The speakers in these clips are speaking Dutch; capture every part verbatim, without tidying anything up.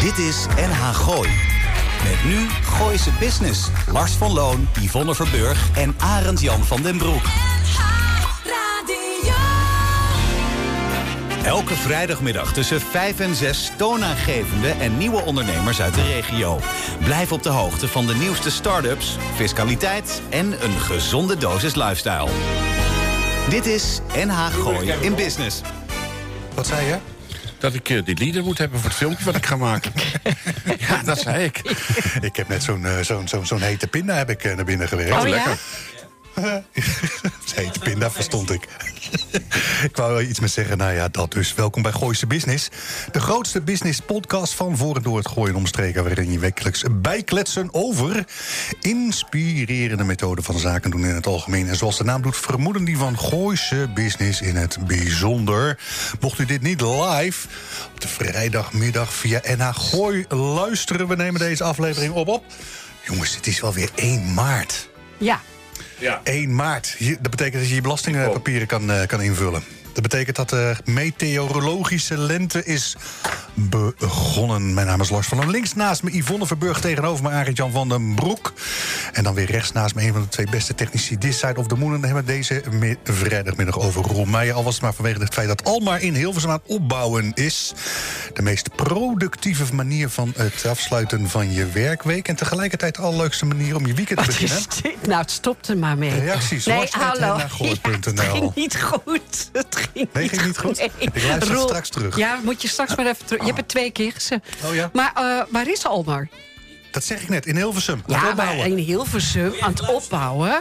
Dit is N H Gooi. Met nu Gooise Business. Lars van Loon, Yvonne Verburg en Arend Jan van den Broek. Elke vrijdagmiddag tussen vijf en zes toonaangevende en nieuwe ondernemers uit de regio. Blijf op de hoogte van de nieuwste start-ups, fiscaliteit en een gezonde dosis lifestyle. Dit is N H Gooi in Business. Wat zei je? Dat ik uh, die lieder moet hebben voor het filmpje wat ik ga maken. Ja, dat zei ik. Ik heb net zo'n uh, zo'n zo'n zo'n hete pinda heb ik uh, naar binnen gewerkt. Oh, lekker. Hete pinda, verstond ik. Ik wou iets met zeggen, nou ja, dat dus. Welkom bij Gooise Business. De grootste business podcast van voor en door het Gooien omstreken, waarin je wekelijks bijkletsen over inspirerende methoden van zaken doen in het algemeen. En zoals de naam doet, vermoeden die van Gooise Business in het bijzonder. Mocht u dit niet live op de vrijdagmiddag via N H Gooi luisteren, we nemen deze aflevering op op. Jongens, het is wel weer één maart. Ja. Ja. één maart. Dat betekent dat je je belastingpapieren kan, uh, kan invullen. Dat betekent dat de meteorologische lente is begonnen. Mijn naam is Lars van Loon. Links naast me Yvonne Verburg, tegenover me Arend Jan van den Broek. En dan weer rechts naast me een van de twee beste technici This Side of the Moon. En dan hebben we deze mi- vrijdagmiddag over Ron Meijer. Al was het maar vanwege het feit dat Almar in Hilversum aan het opbouwen is. De meest productieve manier van het afsluiten van je werkweek. En tegelijkertijd de allerleukste manier om je weekend te Wat beginnen. is dit? Nou, het stopt er maar mee. Reacties. Nee, Lars at hallo. n h gooi punt n l. Ja, het ging niet goed. Het ging Nee, ging niet goed? Nee. Ik luister Roel, straks terug. Ja, moet je straks maar even terug. Je hebt het twee keer gezegd. Oh ja? Maar uh, waar is Almar? Dat zeg ik net, in Hilversum. Aan het Ja, opbouwen. maar in Hilversum aan het opbouwen.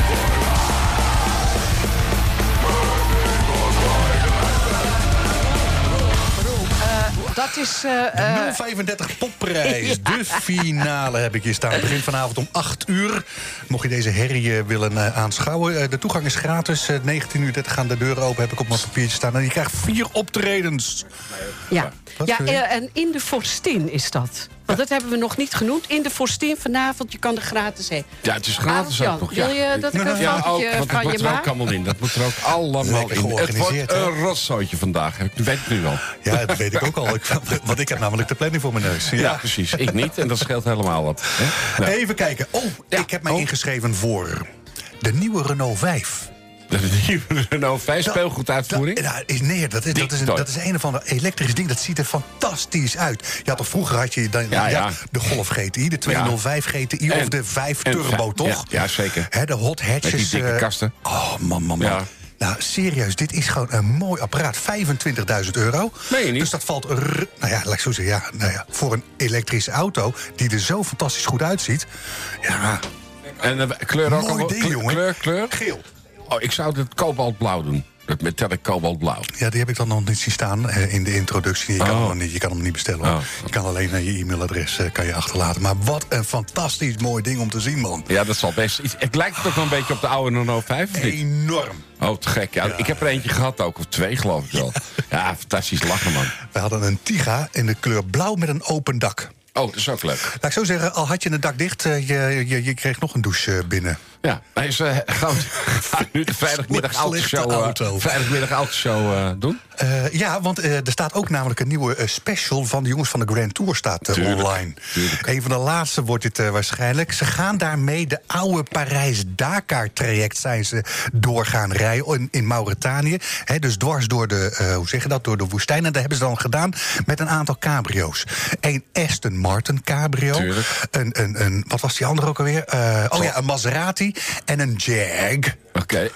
Dat is... Uh, uh, nul vijfendertig popprijs, ja. De finale heb ik hier staan. Het begint vanavond om acht uur. Mocht je deze herrie uh, willen uh, aanschouwen. Uh, de toegang is gratis. Uh, negentien uur dertig gaan de deuren open, heb ik op mijn papiertje staan. En je krijgt vier optredens. ja, Wat ja wil je? uh, en in de Forstin is dat. Want dat hebben we nog niet genoemd. In de Forstin vanavond, je kan er gratis heen. Ja, het is gratis ook nog. Ja. Wil je dat ik een Ja, ook, fotootje want van het je moet er ook maak? allemaal in. Dat moet er ook allemaal Lekker in. Het wordt georganiseerd, hè? een rotzootje vandaag. Ik weet het nu al. Ja, dat weet ik ook al. Ik, want ik heb namelijk de planning voor mijn neus. Ja, Ja. precies. Ik niet. En dat scheelt helemaal wat. Hè? Nou, Even kijken. Oh, Ja. ik heb mij Oh. ingeschreven voor de nieuwe Renault vijf. de nieuwe Renault vijf speelgoeduitvoering. Dat, nou, is, nee, dat is, dat, is een, Ding. dat is een of ander elektrisch ding. Dat ziet er fantastisch uit. Je had toch vroeger had je dan, Ja, ja, ja. de Golf G T I, de tweehonderdvijf G T I En- of de vijf en Turbo, vijf- toch? Ja, ja, zeker. Hè, de hot hatches. Met die dikke eh, kasten. Oh, man, man, man. Ja. Nou, serieus, dit is gewoon een mooi apparaat. vijfentwintigduizend euro. Meen je niet? Dus dat valt, r- nou ja, laat ik zo zeggen, ja, nou ja, voor een elektrische auto die er zo fantastisch goed uitziet. Ja, En de kleur ook mooi allemaal- ding, kleur, jongen. Kleur, kleur? Geel. Oh, ik zou het kobaltblauw doen. Het metallic kobaltblauw. Ja, die heb ik dan nog niet zien staan eh, in de introductie. Je kan, Oh. hem, nog niet, je kan hem niet bestellen. hoor. Oh. Je kan alleen uh, je e-mailadres uh, kan je achterlaten. Maar wat een fantastisch mooi ding om te zien, man. Ja, dat zal best. iets- Het lijkt toch wel een beetje op de oude Renault vijf, of niet? Enorm. Oh, te gek. Ja, Ja. Ik heb er eentje gehad ook, of twee geloof ik wel. Ja, fantastisch lachen, man. We hadden een Tiga in de kleur blauw met een open dak. Oh, dat is ook leuk. Laat ik zo zeggen, al had je het dak dicht, uh, je, je, je kreeg nog een douche uh, binnen. Ja, hij is uh, gaan we nu de vrijdagmiddag Slechte autoshow, uh, auto. vrijdagmiddag autoshow uh, doen. Uh, ja, want uh, er staat ook namelijk een nieuwe uh, special van de jongens van de Grand Tour staat uh, Tuurlijk, online. tuurlijk. Een van de laatste wordt dit uh, waarschijnlijk. Ze gaan daarmee de oude Parijs-Dakar-traject zijn ze door gaan rijden in, in Mauritanië. He, dus dwars door de, uh, hoe zeg je dat, door de woestijn. En dat hebben ze dan gedaan met een aantal cabrio's. Een Aston Martin cabrio. Tuurlijk. Een, een, een, wat was die andere ook alweer? Uh, oh ja, een Maserati en een Jag. Oké. Okay.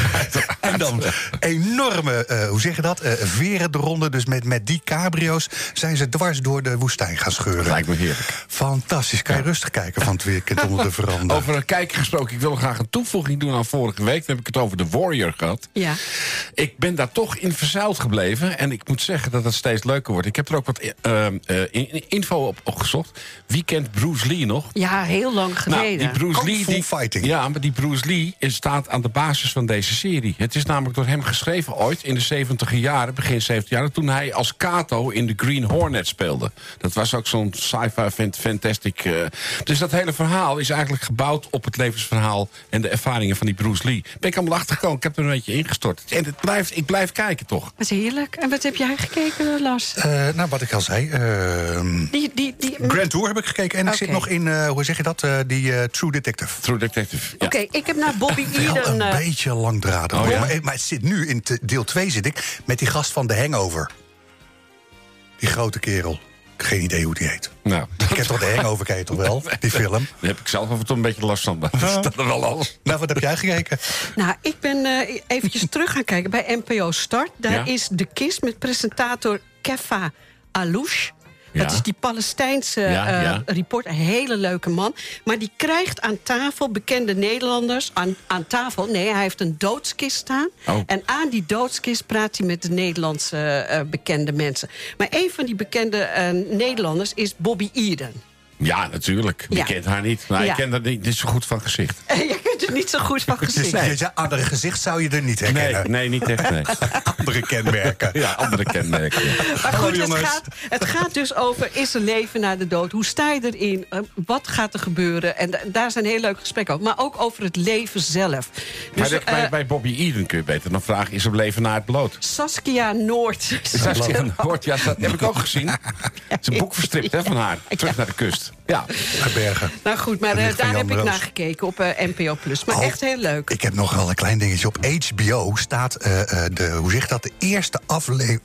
En dan enorme, uh, hoe zeg je dat, uh, veren eronder. Dus met, met die cabrio's zijn ze dwars door de woestijn gaan scheuren. Lijkt me heerlijk. Fantastisch. Kan je Ja. rustig kijken van het weekend onder de veranda. Over een kijker gesproken, ik wil graag een toevoeging doen aan vorige week. Dan heb ik het over de Warrior gehad. Ja. Ik ben daar toch in verzeild gebleven. En ik moet zeggen dat het steeds leuker wordt. Ik heb er ook wat uh, uh, info op, op gezocht. Wie kent Bruce Lee nog? Ja, heel lang Nou, geleden. die Bruce Kung Lee, Fu die, fighting. Ja, maar die Bruce Lee is, staat aan de basis van deze serie. Het is namelijk door hem geschreven ooit in de zeventiger jaren, begin zeventig jaren, toen hij als Kato in The Green Hornet speelde. Dat was ook zo'n sci-fi fant- fantastic. Uh, dus dat hele verhaal is eigenlijk gebouwd op het levensverhaal en de ervaringen van die Bruce Lee. Ben ik allemaal achtergekomen, ik heb er een beetje ingestort. En het blijft, ik blijf kijken toch. Dat is heerlijk. En wat heb jij gekeken, Lars? Uh, nou, wat ik al zei. Uh, die, die, die... Grand Tour heb ik gekeken. En okay. ik zit nog in, uh, hoe zeg je dat, uh, die uh, True Detective. True Detective, ja. Oké, okay, ik heb naar Bobby Wel Eden... een uh... beetje langdradig. Oh, ja? maar, maar het zit nu, in te, deel twee zit ik, met die gast van The Hangover. Die grote kerel. Geen idee hoe die heet. Nou. Ik heb toch de Hangover, ken je toch wel? Die film. Daar heb ik zelf af en toe een beetje last van. Maar is dat er wel alles? Nou, wat heb jij gekeken? Nou, ik ben uh, eventjes terug gaan kijken bij N P O Start. Daar ja? is De Kist met presentator Kefa Alouche. Ja. Dat is die Palestijnse ja, uh, ja. reporter, een hele leuke man. Maar die krijgt aan tafel bekende Nederlanders. Aan, aan tafel, nee, hij heeft een doodskist staan. Oh. En aan die doodskist praat hij met de Nederlandse uh, bekende mensen. Maar een van die bekende uh, Nederlanders is Bobby Eden. Ja, natuurlijk. Je ja. kent haar niet. Maar ja. ik ken haar niet, niet zo goed van gezicht. Je kent er niet zo goed van gezicht. Nee. Ja, andere gezicht zou je er niet herkennen. Nee, nee niet echt, nee. Andere kenmerken. Ja, andere kenmerken. Ja. Maar goed, het gaat, het gaat dus over, is er leven na de dood? Hoe sta je erin? Wat gaat er gebeuren? En daar zijn heel leuke gesprekken over. Maar ook over het leven zelf. Dus, maar de, uh, bij, bij Bobby Eden kun je beter dan vragen, is er leven na het bloot? Saskia Noord. Saskia Noord, ja, dat heb ik ook gezien. Het is een boek verstript hè, van haar. Terug naar de kust. Ja. Naar Bergen. Nou goed, maar uh, daar heb ik naar gekeken op uh, N P O Plus. Maar oh, echt heel leuk. Ik heb nog wel een klein dingetje. Op H B O staat, uh, uh, de, hoe zeg dat, de eerste aflevering...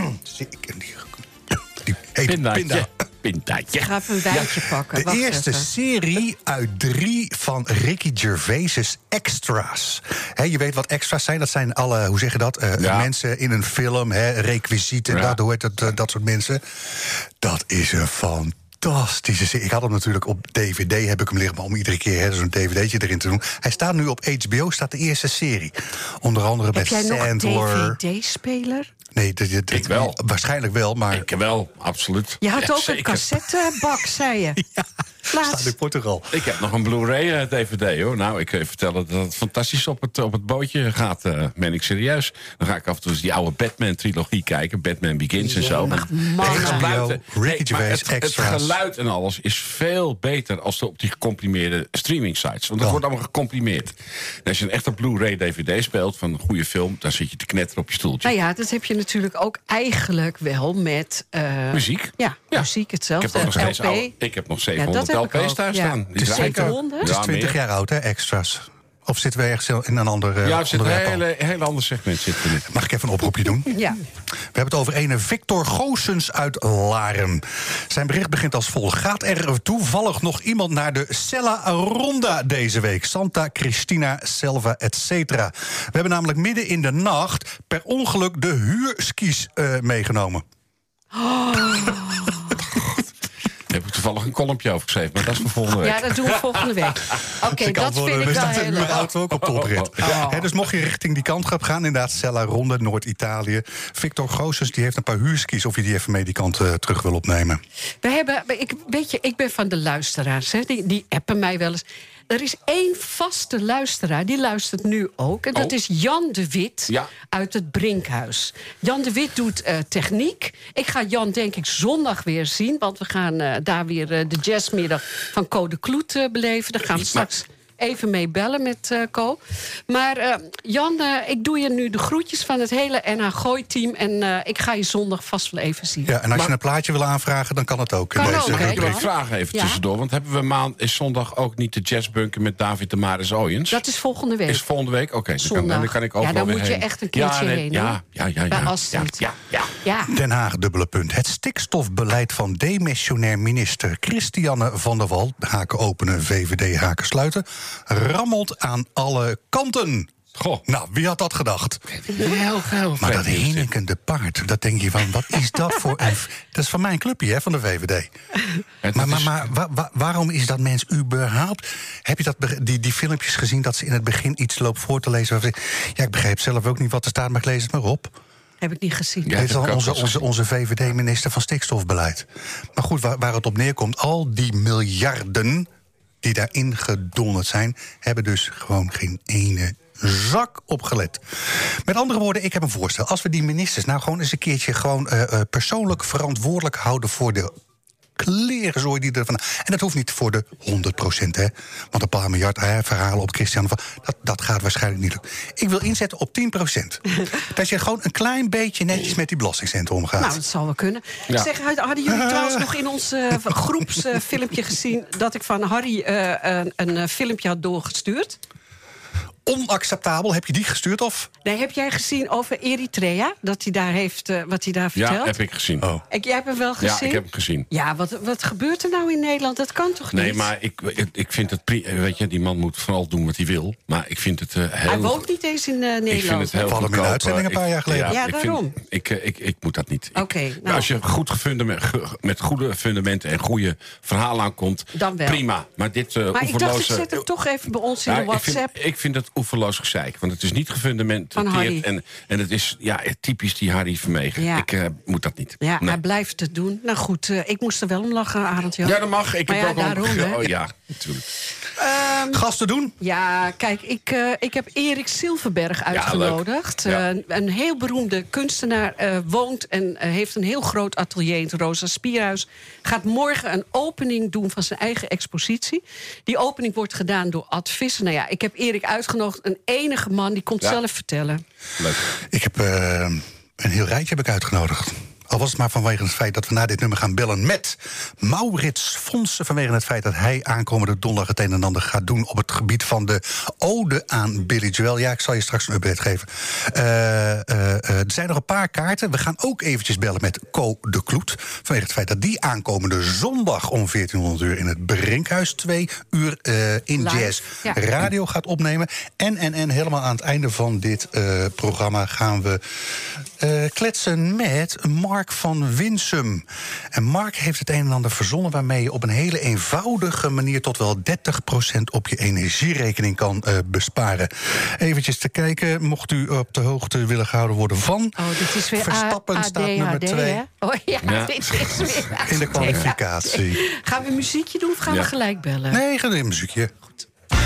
die heet Pindaatje. Pinda. Pindaatje. Ik ga even een wijntje ja. pakken. De Wacht eerste even. serie uit drie van Ricky Gervais's extra's. He, je weet wat extra's zijn? Dat zijn alle, hoe zeg je dat? Uh, ja. Mensen in een film, he, requisieten, ja. dat, hoe heet het, uh, dat soort mensen. Dat is een fantastisch. Fantastische serie. Ik had hem natuurlijk op D V D, heb ik hem liggen, maar om iedere keer zo'n D V D'tje erin te doen. Hij staat nu op H B O, staat de eerste serie. Onder andere heb met jij Sandler. Nog D V D-speler? Nee, dit, dit, ik wel. Waarschijnlijk wel, maar... Ik wel, absoluut. Je had ja, ook zeker. een cassettebak, zei je. Ja, staat in Portugal. Ik heb nog een Blu-ray D V D, hoor. Nou, ik kan je vertellen dat het fantastisch op het, op het bootje gaat. Uh, ben ik serieus. Dan ga ik af en toe eens die oude Batman-trilogie kijken. Batman Begins en zo. Ja, man. H B O, Ricky Gervais, het, het geluid en alles is veel beter als op die gecomprimeerde streaming sites. Want dat oh. wordt allemaal gecomprimeerd. En als je een echte Blu-ray D V D speelt van een goede film, dan zit je te knetteren op je stoeltje. Nou ja, dat heb je natuurlijk ook eigenlijk wel met... Uh, muziek? Ja, ja, muziek hetzelfde. Ik heb nog, steeds oude, ik heb nog zevenhonderd ja, L P's thuis ja. staan. Het is zevenhonderd? Het is twintig jaar oud, hè, extra's. Of zitten we ergens in een ander uh, ja, we zitten een hele, hele ander segment. Zitten we. Mag ik even een oproepje doen? Ja. We hebben het over ene Victor Goossens uit Laren. Zijn bericht begint als volgt. Gaat er toevallig nog iemand naar de Sella Ronda deze week? Santa Cristina Selva, et cetera. We hebben namelijk midden in de nacht per ongeluk de huurskis uh, meegenomen. Oh. Daar heb ik toevallig een kolompje over geschreven, maar dat is voor volgende week. Ja, dat doen we volgende week. Oké, okay, dat vind ik wel heel leuk. auto ook op toprit. Oh, oh, oh. He, dus mocht je richting die kant gaan, inderdaad, Sella Ronde, Noord-Italië. Victor Goossens, die heeft een paar huurskis, of je die even mee die kant uh, terug wil opnemen. We hebben, ik, weet je, ik ben van de luisteraars, hè, die, die appen mij wel eens. Er is één vaste luisteraar, die luistert nu ook. En dat oh. is Jan de Wit ja. uit het Brinkhuis. Jan de Wit doet uh, techniek. Ik ga Jan denk ik zondag weer zien. Want we gaan uh, daar weer uh, de jazzmiddag van Code Kloet uh, beleven. Daar gaan we straks even mee bellen met uh, Co. Maar uh, Jan, uh, ik doe je nu de groetjes van het hele N H Gooi-team. En uh, ik ga je zondag vast wel even zien. Ja, en als maar, je een plaatje wil aanvragen, dan kan het ook. Kan in ook, deze ik vraag even ja? tussendoor. Want hebben we maand is zondag ook niet de jazzbunker met David de Maris Ooyens? Dat is volgende week. Is volgende week? Oké, okay, dan, dan kan ik ook ja, dan wel moet weer je heen. echt een keertje ja, nee, heen. Ja, ja, ja. Bij ja, Astrid. Ja, ja, ja. Ja. Den Haag, dubbele punt. Het stikstofbeleid van demissionair minister Christiane van der Wal, haken openen, V V D haken sluiten, rammelt aan alle kanten. Goh. Nou, wie had dat gedacht? Heel, heel maar dat hinkende paard, dat denk je van, wat is dat voor een... Dat is van mijn clubje, hè, van de V V D. Maar, maar, maar wa, wa, waarom is dat mens überhaupt... Heb je dat, die, die filmpjes gezien dat ze in het begin iets loopt voor te lezen? Ja, ik begrijp zelf ook niet wat er staat, maar ik lees het maar op. Heb ik niet gezien. Ja, dit is dan onze, onze, onze V V D-minister van stikstofbeleid. Maar goed, waar, waar het op neerkomt, al die miljarden die daarin gedonderd zijn, hebben dus gewoon geen ene zak opgelet. Met andere woorden, ik heb een voorstel. Als we die ministers nou gewoon eens een keertje gewoon uh, uh, persoonlijk verantwoordelijk houden voor de klerenzooi die ervan. En dat hoeft niet voor de honderd procent, hè. Want een paar miljard hè, verhalen op Christian van dat, dat gaat waarschijnlijk niet lukken. Ik wil inzetten op tien procent. Dat je gewoon een klein beetje netjes met die belastingcenten omgaat. Nou, dat zal wel kunnen. Ja. Zeg, hadden jullie trouwens nog in ons uh, groepsfilmpje uh, gezien dat ik van Harry uh, een, een uh, filmpje had doorgestuurd? Onacceptabel. Heb je die gestuurd of? Nee, heb jij gezien over Eritrea? Dat hij daar heeft, uh, wat hij daar vertelt? Ja, heb ik gezien. Oh. Ik, jij hebt hem wel gezien? Ja, ik heb hem gezien. Ja, wat, wat gebeurt er nou in Nederland? Dat kan toch niet? Nee, maar ik, ik, ik vind het... Weet je, die man moet vooral doen wat hij wil. Maar ik vind het uh, heel... Hij woont niet eens in uh, Nederland. Ik vind het heel Vallen hem in de uitzending een paar jaar geleden. Ja, ja ik daarom. Vind, ik, ik, ik moet dat niet. Oké. Okay, nou. Als je goed gefundament, met goede fundamenten en goede verhalen aankomt, dan wel. Prima. Maar dit uh, Maar oeverloze... ik dacht, ik zet hem toch even bij ons in ja, de WhatsApp. Ik vind, ik vind het oeverloos gezeik. Want het is niet gefundamenteerd. En, en het is ja, typisch die Harry Vermegen. Ja. Ik uh, moet dat niet. Ja, nee. hij blijft het doen. Nou goed, uh, ik moest er wel om lachen, Arend Jan. Ja, dat mag. Ik maar heb ja, ook daarom, al... hè? Oh ja, natuurlijk. Um, Gasten doen? Ja, kijk, ik, uh, ik heb Erik Silverberg uitgenodigd. Ja, ja. Uh, een heel beroemde kunstenaar, uh, woont en uh, heeft een heel groot atelier in het Rosa Spierhuis. Gaat morgen een opening doen van zijn eigen expositie. Die opening wordt gedaan door Ad Visser. Nou ja, ik heb Erik uitgenodigd, een enige man, die komt ja. zelf vertellen. Leuk. Ik heb uh, een heel rijtje heb ik uitgenodigd. Al was het maar vanwege het feit dat we na dit nummer gaan bellen met Maurits Fonsen. Vanwege het feit dat hij aankomende donderdag het een en ander gaat doen op het gebied van de ode aan Billy Joel. Ja, ik zal je straks een update geven. Uh, uh, uh, er zijn nog een paar kaarten. We gaan ook eventjes bellen met Co de Kloet. Vanwege het feit dat die aankomende zondag om veertienhonderd uur in het Brinkhuis twee uur uh, in Live, Jazz ja. Radio gaat opnemen. En, en, en helemaal aan het einde van dit uh, programma gaan we uh, kletsen met Mark van Winsum. En Mark heeft het een en ander verzonnen waarmee je op een hele eenvoudige manier tot wel dertig procent op je energierekening kan uh, besparen. Eventjes te kijken, mocht u op de hoogte willen gehouden worden van oh, dit is weer Verstappen A D H D, staat nummer twee. Oh ja, ja, dit is weer in de kwalificatie. Gaan we een muziekje doen of gaan ja. we gelijk bellen? Nee, ga een muziekje. Goed.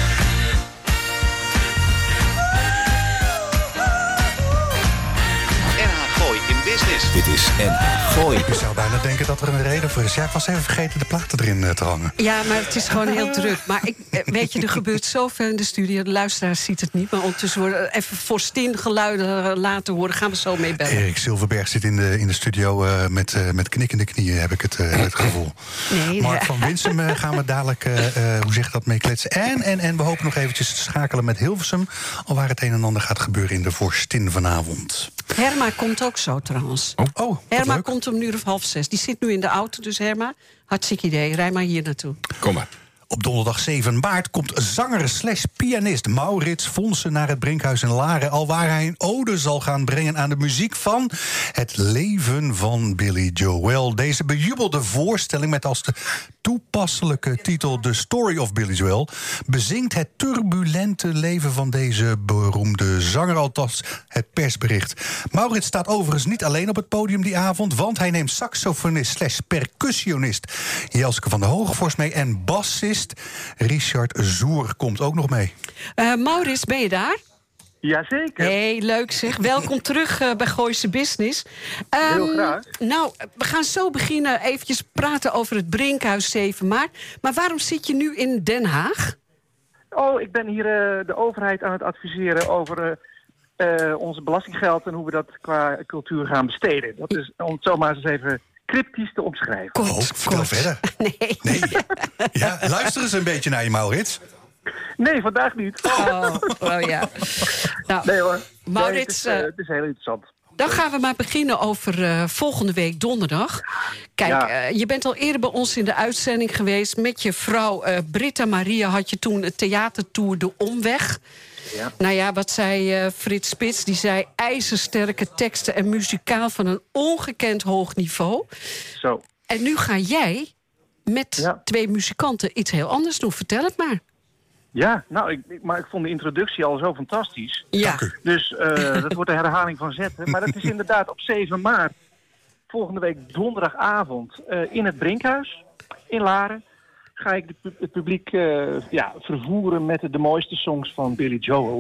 Business. Dit is N H Gooi. Je zou bijna denken dat er een reden voor is. Ja, ik was even vergeten de platen erin te hangen. Ja, maar het is gewoon heel druk. Maar ik, weet je, er gebeurt zoveel in de studio. De luisteraar ziet het niet. Maar ondertussen worden even Forstin geluiden laten horen. Gaan we zo mee bellen. Erik Silverberg zit in de, in de studio uh, met, uh, met knikkende knieën, heb ik het, uh, het gevoel. Nee, Mark nee. van Winsum uh, gaan we dadelijk, uh, uh, hoe zeg je dat, mee kletsen. En, en, en we hopen nog eventjes te schakelen met Hilversum. Al waar het een en ander gaat gebeuren in de Forstin vanavond. Herma komt ook zo trouwens. Oh, oh Herma leuk. komt om een uur of half zes. Die zit nu in de auto, dus Herma, hartstikke idee. Rij maar hier naartoe. Kom maar. Op donderdag zeven maart komt zanger slash pianist Maurits Fonsen naar het Brinkhuis in Laren, alwaar hij een ode zal gaan brengen aan de muziek van het leven van Billy Joel. Deze bejubelde voorstelling met als de toepasselijke titel The Story of Billy Joel bezingt het turbulente leven van deze beroemde zanger, althans het persbericht. Maurits staat overigens niet alleen op het podium die avond, want hij neemt saxofonist slash percussionist Jelske van der Hogevorst mee en bassist Richard Zoer komt ook nog mee. Uh, Maurits, ben je daar? Jazeker. Hey, leuk zeg. Welkom terug uh, bij Gooise Business. Um, Heel graag. Nou, we gaan zo beginnen eventjes praten over het Brinkhuis zeven maart. Maar waarom zit je nu in Den Haag? Oh, ik ben hier uh, de overheid aan het adviseren over uh, uh, onze belastinggeld en hoe we dat qua cultuur gaan besteden. Dat is, om het zomaar eens even cryptisch te omschrijven. Kort, Oh, vertel kort. verder. Nee. Nee. Ja, luister eens een beetje naar je, Maurits. Nee, vandaag niet. Oh, oh ja. Nou, Nee hoor. Maurits, Nee, het, is, uh, uh, het is heel interessant. dan gaan we maar beginnen over uh, volgende week donderdag. Kijk, Ja. uh, je bent al eerder bij ons in de uitzending geweest. Met je vrouw uh, Britta Maria had je toen het theatertour De Omweg. Ja. Nou ja, wat zei uh, Frits Spits? Die zei ijzersterke teksten en muzikaal van een ongekend hoog niveau. Zo. En nu ga jij met Ja. twee muzikanten iets heel anders doen. Vertel het maar. Ja, nou, ik, ik- maar ik vond de introductie al zo fantastisch. Ja. Dank u. Dus uh, dat wordt de herhaling van zetten. Maar dat is inderdaad op zeven maart, volgende week donderdagavond, uh, in het Brinkhuis in Laren. Ga ik de pu- het publiek uh, ja, vervoeren met de, de mooiste songs van Billy Joel.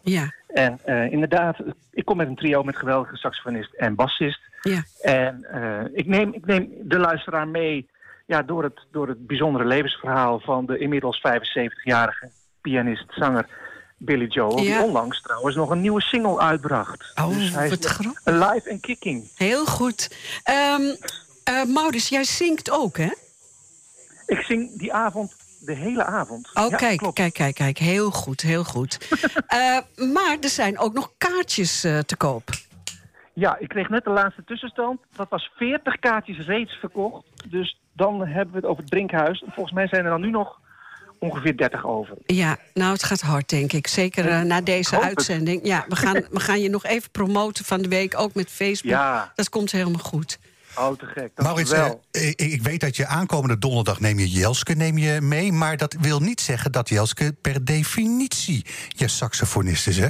Ja. En uh, inderdaad, ik kom met een trio met geweldige saxofonist en bassist. Ja. En uh, ik, neem, ik neem de luisteraar mee ja, door, het, door het bijzondere levensverhaal van de inmiddels vijfenzeventigjarige pianist, zanger Billy Joel. Ja. Die onlangs trouwens nog een nieuwe single uitbracht. Oh, dus hij wat is grappig. Alive and Kicking. Heel goed. Um, uh, Maurits, jij zingt ook, hè? Ik zing die avond de hele avond. Oh, ja, kijk, klopt. kijk, kijk, kijk. Heel goed, heel goed. uh, maar er zijn ook nog kaartjes uh, te koop. Ja, ik kreeg net de laatste tussenstand. Dat was veertig kaartjes reeds verkocht. Dus dan hebben we het over het Brinkhuis. Volgens mij zijn er dan nu nog ongeveer dertig over. Ja, nou, het gaat hard, denk ik. Zeker uh, na deze uitzending. Ja, we gaan, we gaan je nog even promoten van de week, ook met Facebook. Ja. Dat komt helemaal goed. Oh, te gek. Dat Maurits, wel. uh, ik, ik weet dat je aankomende donderdag neem je Jelske neem je mee. Maar dat wil niet zeggen dat Jelske per definitie je saxofonist is, hè?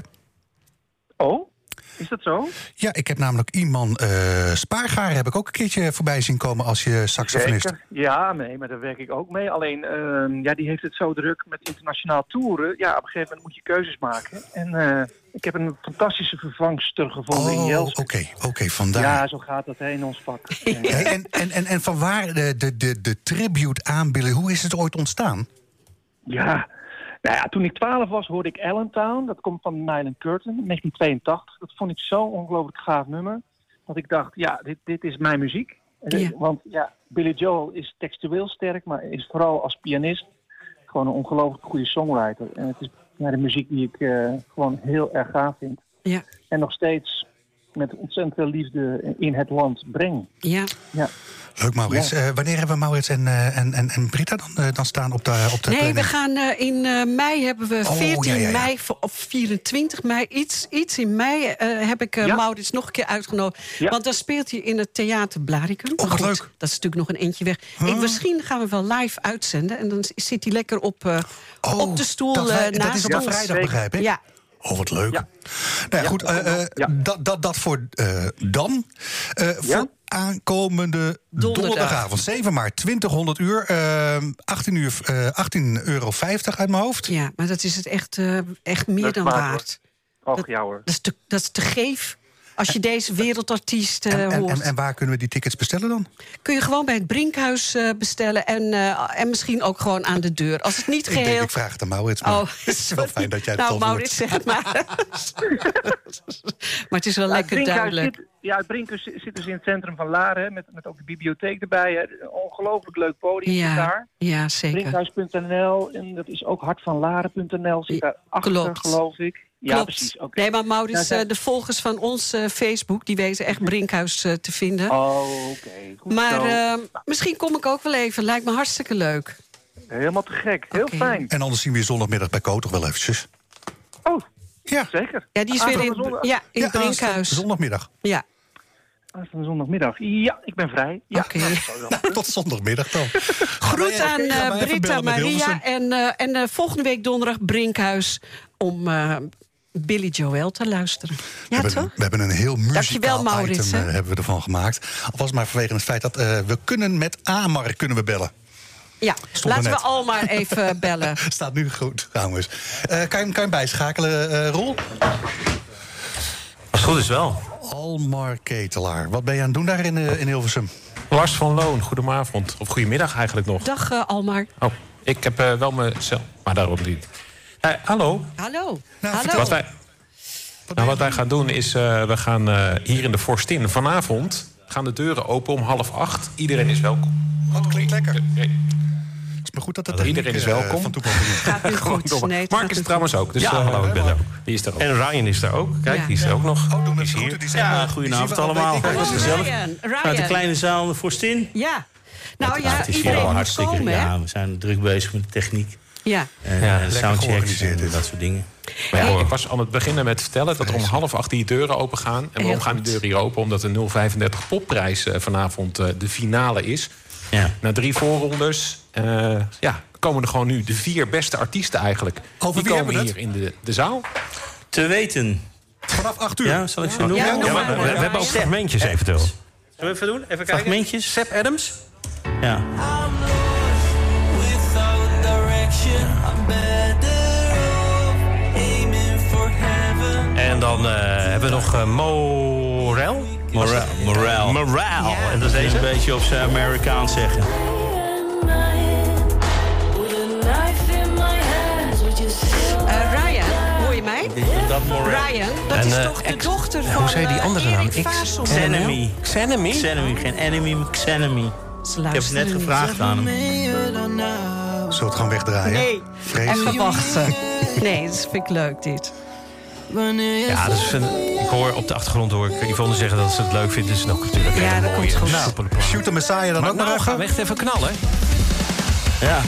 Oh? Is dat zo? Ja, ik heb namelijk iemand, uh, Spaargaar heb ik ook een keertje voorbij zien komen als je saxofonist. Zeker. Ja, nee, maar daar werk ik ook mee. Alleen, uh, ja, die heeft het zo druk met internationaal toeren. Ja, op een gegeven moment moet je keuzes maken. En uh, ik heb een fantastische vervangster gevonden oh, in Jelske. oké, okay, okay, vandaar. Ja, zo gaat dat hè, in ons vak. en, en, en, en, en vanwaar de, de, de, de tribute aan Billy, hoe is het ooit ontstaan? Ja... Nou ja, toen ik twaalf was hoorde ik Allentown. Dat komt van Nylon Curtin, negentien tweeëntachtig. Dat vond ik zo'n ongelooflijk gaaf nummer. Dat ik dacht, ja, dit, dit is mijn muziek. Ja. Want ja, Billy Joel is textueel sterk, maar is vooral als pianist gewoon een ongelooflijk goede songwriter. En het is ja, de muziek die ik uh, gewoon heel erg gaaf vind. Ja. En nog steeds met ontzettend veel liefde in het land breng. Ja. Ja. Leuk, Maurits. Ja. Uh, wanneer hebben we Maurits en, uh, en, en, en Britta dan, uh, dan staan op de, op de Nee, planning? we gaan uh, in uh, mei hebben we oh, veertien ja, ja, ja. mei of vierentwintig mei. Iets, iets in mei uh, heb ik uh, ja. Maurits nog een keer uitgenodigd. Ja. Want dan speelt hij in het Theater Blaricum. Oh, wat leuk. Dat is natuurlijk nog een eentje weg. Huh? Ik, misschien gaan we wel live uitzenden. En dan zit hij lekker op, uh, oh, op de stoel dat, wij, uh, naast dat is op een vrijdag, ons. begrijp ik? Ja. Oh, wat leuk. Ja. Nou ja, goed, ja, uh, uh, ja. dat, dat, dat voor uh, dan. Uh, Ja? voor aankomende Donderdag. donderdagavond, zeven maart, twintighonderd uur, uh, achttien uur, uh, achttien euro vijftig uit mijn hoofd. Ja, maar dat is het echt, uh, echt meer Dat dan maakt waard. Och, dat, ja hoor. dat, is te, dat is te geef. Als je deze wereldartiest uh, En, en, hoort. en, en waar kunnen we die tickets bestellen dan? Kun je gewoon bij het Brinkhuis uh, bestellen. En, uh, en misschien ook gewoon aan de deur. Als het niet Ik, geheel... denk, ik vraag het aan Maurits, maar Oh, het is wel fijn dat jij het nou, antwoord. Maurits, zeg het maar. Maar het is wel Ja, lekker het Brinkhuis duidelijk. Zit, ja, het Brinkhuis zit zit dus in het centrum van Laren, met, met ook de bibliotheek erbij. Hè. Een ongelooflijk leuk podium Ja, daar. ja, zeker. Brinkhuis punt n l en dat is ook hartvanlaren punt n l. Zit daar achter, Klopt. geloof ik. Ja, Klopt. precies. Okay. Nee, maar Maurits, Nou, zij- uh, de volgers van ons uh, Facebook... die weten echt Brinkhuis uh, te vinden. Oh, oké. Okay. maar uh, misschien kom ik ook wel even. Lijkt me hartstikke leuk. Helemaal te gek. Heel Oké. fijn. En anders zien we je zondagmiddag bij Ko toch wel eventjes. Oh, Ja, zeker. Ja, die is weer in, Aanstaande ja, in ja het Brinkhuis. aanstaande zondagmiddag. Ja, Aanstaande zondagmiddag. Ja, ik ben vrij. Ja. Oké. Tot zondagmiddag dan. groet Ja, aan oké, gaan uh, wij even Britta, bellen met Maria. Hilversum. En, uh, en uh, volgende week donderdag Brinkhuis... om uh, Billy Joel te luisteren. Ja, we, hebben, toch? we hebben een heel muzikaal Maurits, item hè? uh, hebben we ervan gemaakt. Al was het maar vanwege het feit dat uh, we kunnen met Amar kunnen we bellen. Ja, Stond laten er we net. al maar even bellen. Staat nu goed, trouwens. Uh, kan, je, kan je hem bijschakelen, uh, Roel? Als het goed is wel. Almar Ketelaar. Wat ben je aan het doen daar in, uh, in Hilversum? Lars van Loon, goedemavond. Of goedemiddag eigenlijk nog. Dag uh, Almar. Oh, ik heb uh, wel mezelf... Maar daarom niet. Uh, hallo. Hallo. Nou, Hallo. Wat wij, nou, wat wij gaan doen is... Uh, we gaan uh, hier in de Vorstin vanavond... gaan de deuren open om half acht. Iedereen is welkom. Wat klinkt lekker. Het Nee, is maar goed dat de Iedereen techniek, is uh, welkom. van toepassing is. Gaat nu gewoon goed. door. Nee, het Mark gaat is nu er trouwens ook. Dus, Ja, uh, hallo, ik ben er ook. Die is er ook. En Ryan is daar ook. Kijk, Ja. die is er ook nog. Oh, doen we Die is het hier. goed. Die zijn Ja, wel- die goedenavond zien we al, allemaal. weet ik. Kijk, Oh, was gezellig. Ryan. Ryan. Uit de kleine zaal de Vorstin. Ja. Nou ja, het is hier iedereen al moet hartstikke... komen, hè? Ja, we zijn druk bezig met de techniek. Ja. En Ja, uh, lekker soundchecks georganiseerd en is. dat soort dingen. Maar ja, ik was aan het beginnen met vertellen dat er om half acht die deuren open gaan. En waarom Heel gaan die goed. deuren hier open? Omdat de nul vijfendertig popprijs uh, vanavond uh, de finale is. Ja. Na drie voorrondes uh, ja, komen er gewoon nu de vier beste artiesten eigenlijk. Over die wie komen hebben hier in de, de zaal. Te weten. Vanaf acht uur. Ja, zal ik ze noemen? Ja, Ja, noem maar- maar. we, we hebben ook Ja. fragmentjes eventueel. Zullen we even doen? Even kijken. Fragmentjes. Seb Adams. Ja. Without direction, I'm better off aiming for heaven. dan uh, hebben we nog uh, Morel. Morel. Morel. Morel. Ja, en dat is deze? een beetje op zijn Amerikaans zeggen. Uh, Ryan, hoor je mij? Dat Ryan, dat en, is uh, toch de ex, dochter uh, van hoe zei die andere naam? X? Xenemy. Xenemy? Xenemy, geen enemy, maar Xenemy. Ik heb het net gevraagd aan hem. Zullen we het gewoon wegdraaien? Nee, Vrees. even wachten. Nee, dat vind ik leuk, dit. Ja, dat is een, ik hoor op de achtergrond hoor ik Yvonne zeggen dat ze het leuk vindt. Dus nog natuurlijk een ja, hele dat mooie, komt goed. soepele plaat. Shoot the Messiah dan Maar ook nou, nog gaan even? we echt even knallen. Ja.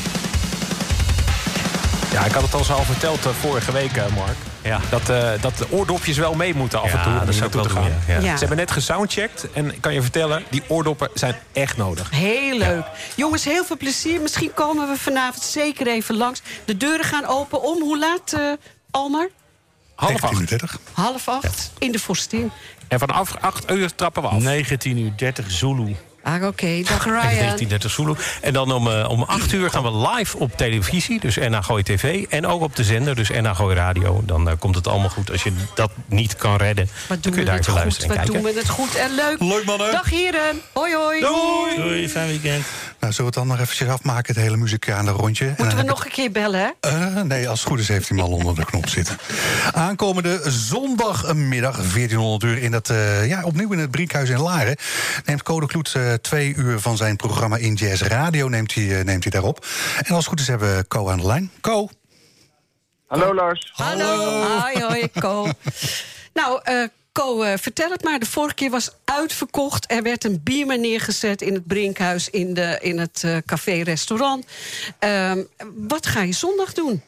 Ja, ik had het al zo al verteld uh, vorige week, uh, Mark. Ja. Dat, uh, dat de oordopjes wel mee moeten af en Ja, toe. om dat hier zou ik naartoe wel te doen, gaan. ja. Ja. Ze hebben net gesoundcheckt. En ik kan je vertellen, die oordoppen zijn echt nodig. Heel leuk. Jongens, heel veel plezier. Misschien komen we vanavond zeker even langs. De deuren gaan open om, hoe laat, uh, Almar? Half acht. dertien. Half acht, in de Forstin. En vanaf acht uur trappen we af. negentien uur dertig Zulu. Ah, oké. Okay. Dag Ryan. negentien dertig Zulu. En dan om, uh, om acht uur gaan we live op televisie. Dus N H Gooi T V. En ook op de zender, dus N H Gooi Radio. Dan uh, komt het allemaal goed. Als je dat niet kan redden, Wat dan kun doen je we daar het even goed? luisteren en Wat kijken. doen we het goed en leuk. Leuk, mannen. Dag heren. Hoi, hoi. Doei. Doei, fijn weekend. Nou, zullen we het dan nog eventjes afmaken, het hele muzikale rondje? En Moeten we dan nog een keer bellen, hè? Uh, nee, als het goed is heeft hij hem al onder de knop zitten. Aankomende zondagmiddag, veertienhonderd uur... In dat, uh, ja, opnieuw in het Brinkhuis in Laren... neemt Code Kloet uh, twee uur van zijn programma In Jazz Radio... neemt hij, uh, neemt hij daarop. En als het goed is hebben we Co aan de lijn. Co. Hallo Lars. Hallo. Hoi, hoi, Co. Nou, uh, Co, uh, vertel het maar. De vorige keer was uitverkocht. Er werd een biermer neergezet in het Brinkhuis... in, de, in het uh, café-restaurant. Uh, wat ga je zondag doen?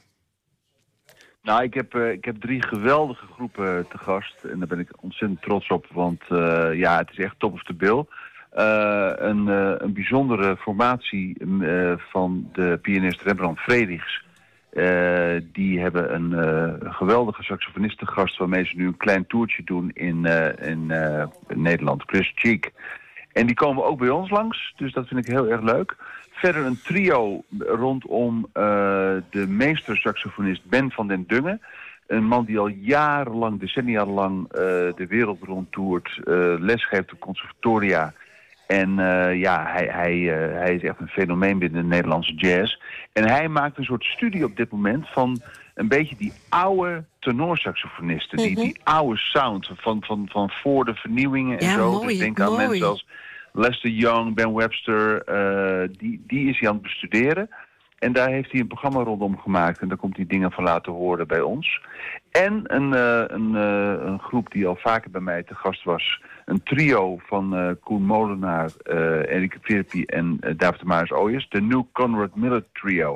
Nou, ik heb, uh, ik heb drie geweldige groepen te gast. En daar ben ik ontzettend trots op. Want uh, ja, het is echt top of the bill. Uh, een, uh, een bijzondere formatie uh, van de pianist Rembrandt Fredrichs. Uh, die hebben een uh, geweldige saxofonist te gast... waarmee ze nu een klein toertje doen in, uh, in uh, Nederland. Chris Cheek. En die komen ook bij ons langs. Dus dat vind ik heel erg leuk. Verder een trio rondom uh, de meester-saxofonist Ben van den Dungen. Een man die al jarenlang, decennia lang uh, de wereld rondtoert. Uh, lesgeeft op conservatoria. En uh, ja, hij, hij, uh, hij is echt een fenomeen binnen de Nederlandse jazz. En hij maakt een soort studie op dit moment van een beetje die oude tenorsaxofonisten. Mm-hmm. die, die oude sound van, van, van voor de vernieuwingen en ja, zo. Mooi, dus denk mooi. aan mensen als Lester Young, Ben Webster. Uh, die, die is hij aan het bestuderen. En daar heeft hij een programma rondom gemaakt. En daar komt hij dingen van laten horen bij ons. En een, uh, een, uh, een groep die al vaker bij mij te gast was. Een trio van uh, Koen Molenaar, uh, Enrique Firpi en uh, David de Maas Ooyers. De New Conrad Miller Trio.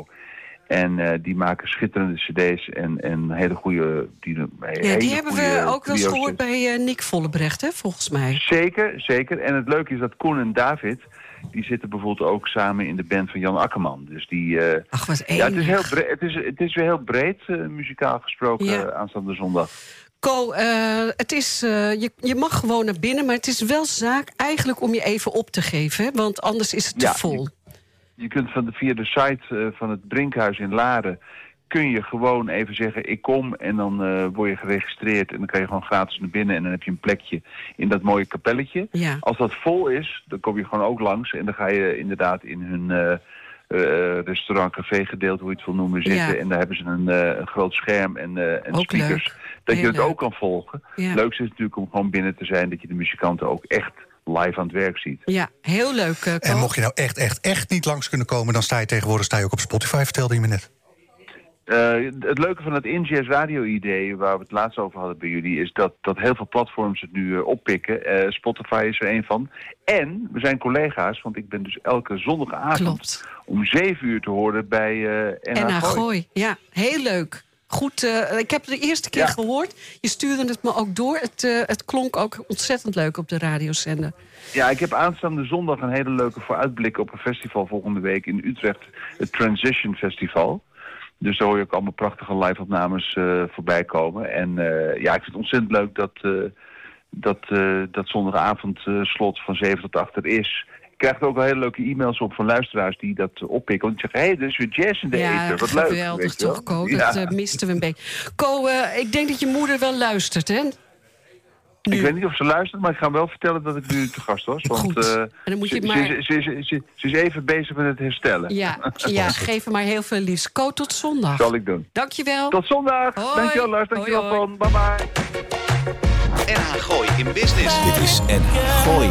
En uh, die maken schitterende cd's en, en hele goede... Die, ja, hele die hebben we ook wel eens trio's. gehoord bij uh, Nick Vollebrecht, hè, volgens mij. Zeker, zeker. En het leuke is dat Koen en David... die zitten bijvoorbeeld ook samen in de band van Jan Akkerman. Dus die... Uh, Ach, wat enig. ja, het is, heel breed, het, is, het is weer heel breed, uh, muzikaal gesproken, Ja. uh, aanstaande zondag. Co, uh, het is, uh, je, je mag gewoon naar binnen, maar het is wel zaak eigenlijk om je even op te geven, hè? Want anders is het Ja, te vol. Je, je kunt van de, via de site uh, van het Brinkhuis in Laren... kun je gewoon even zeggen, ik kom en dan uh, word je geregistreerd... en dan kan je gewoon gratis naar binnen en dan heb je een plekje in dat mooie kapelletje. Ja. Als dat vol is, dan kom je gewoon ook langs... en dan ga je inderdaad in hun uh, uh, restaurant, café gedeelte, hoe je het wil noemen, zitten... Ja. en daar hebben ze een, uh, een groot scherm en, uh, en Ook speakers... leuk. dat Heel je het leuk. ook kan volgen. Ja. Leukste is natuurlijk om gewoon binnen te zijn... dat je de muzikanten ook echt live aan het werk ziet. Ja, heel leuk, uh, Co. En mocht je nou echt, echt, echt niet langs kunnen komen... dan sta je tegenwoordig sta je ook op Spotify, vertelde je me net. Uh, het leuke van het In Jazz Radio idee, waar we het laatst over hadden bij jullie, is dat, dat heel veel platforms het nu uh, oppikken. Uh, Spotify is er een van. En we zijn collega's, want ik ben dus elke zondagavond Klopt. om zeven uur te horen bij uh, N En H naar Gooi. Gooi. Ja, heel leuk. Goed, uh, ik heb het de eerste keer Ja. gehoord. Je stuurde het me ook door. Het, uh, het klonk ook ontzettend leuk op de radiozender. Ja, ik heb aanstaande zondag een hele leuke vooruitblik op een festival volgende week in Utrecht. Het Transition Festival. Dus daar hoor je ook allemaal prachtige live-opnames uh, voorbij komen. En uh, ja, ik vind het ontzettend leuk dat, uh, dat, uh, dat zondagavondslot uh, van zeven tot acht er is. Ik krijg er ook wel hele leuke e-mails op van luisteraars die dat uh, oppikken. Want die zeggen, hé, hey, er is weer jazz in de Ja, eten. Wat leuk. geweldig weet je wel. toch, Co? Ja. Dat uh, misten we een beetje. Co, uh, ik denk dat je moeder wel luistert, hè? Nu. Ik weet niet of ze luistert, maar ik ga hem wel vertellen dat ik nu te gast was. Want, Goed. Uh, en dan moet je ze, maar... ze, ze, ze, ze, ze is even bezig met het herstellen. Ja, ja, geef hem maar heel veel liefs. Ko, tot zondag. Zal ik doen. Dankjewel. Tot zondag. Hoi. Dankjewel, Lars. Dankjewel, Hoi, hoi. Van. Bye bye. N H Gooi in Business. Dit is N H Gooi.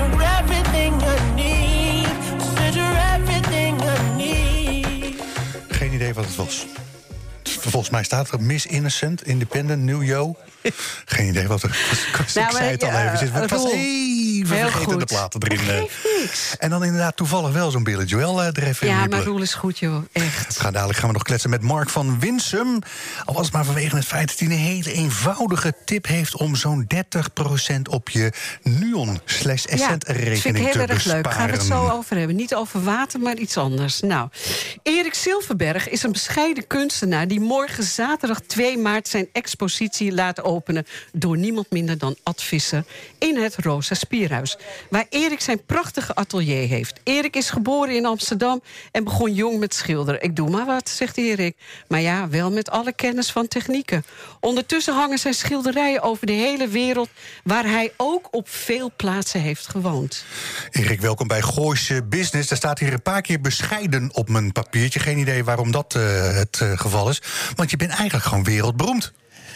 Geen idee wat het was. Volgens mij staat er Miss Innocent, Independent, New Yo. Geen idee wat er was. Nou, ik zei het al ja, eventjes. Het was Roel, even heel vergeten goed. de platen erin. Dat geeft niks. En dan inderdaad toevallig wel zo'n Billy Joel uh, er even in Ja, wiebelen. maar Roel is goed, joh. Echt. Gaan dadelijk gaan we nog kletsen met Mark van Winsum. Al was het maar vanwege het feit dat hij een hele eenvoudige tip heeft om zo'n dertig procent op je Nuon slash Essent Ja, dat vind ik rekening heel te erg besparen. leuk. Daar gaan we het zo over hebben. Niet over water, maar iets anders. Nou, Erik Silverberg is een bescheiden kunstenaar die morgen zaterdag twee maart zijn expositie laat openen door niemand minder dan Ad Visser in het Rosa Spierhuis, waar Erik zijn prachtige atelier heeft. Erik is geboren in Amsterdam en begon jong met schilderen. Ik doe maar wat, zegt Erik. Maar ja, wel met alle kennis van technieken. Ondertussen hangen zijn schilderijen over de hele wereld, waar hij ook op veel plaatsen heeft gewoond. Erik, welkom bij Gooise Business. Daar staat hier een paar keer bescheiden op mijn papiertje. Geen idee waarom dat uh, het uh, geval is. Want je bent eigenlijk gewoon wereldberoemd.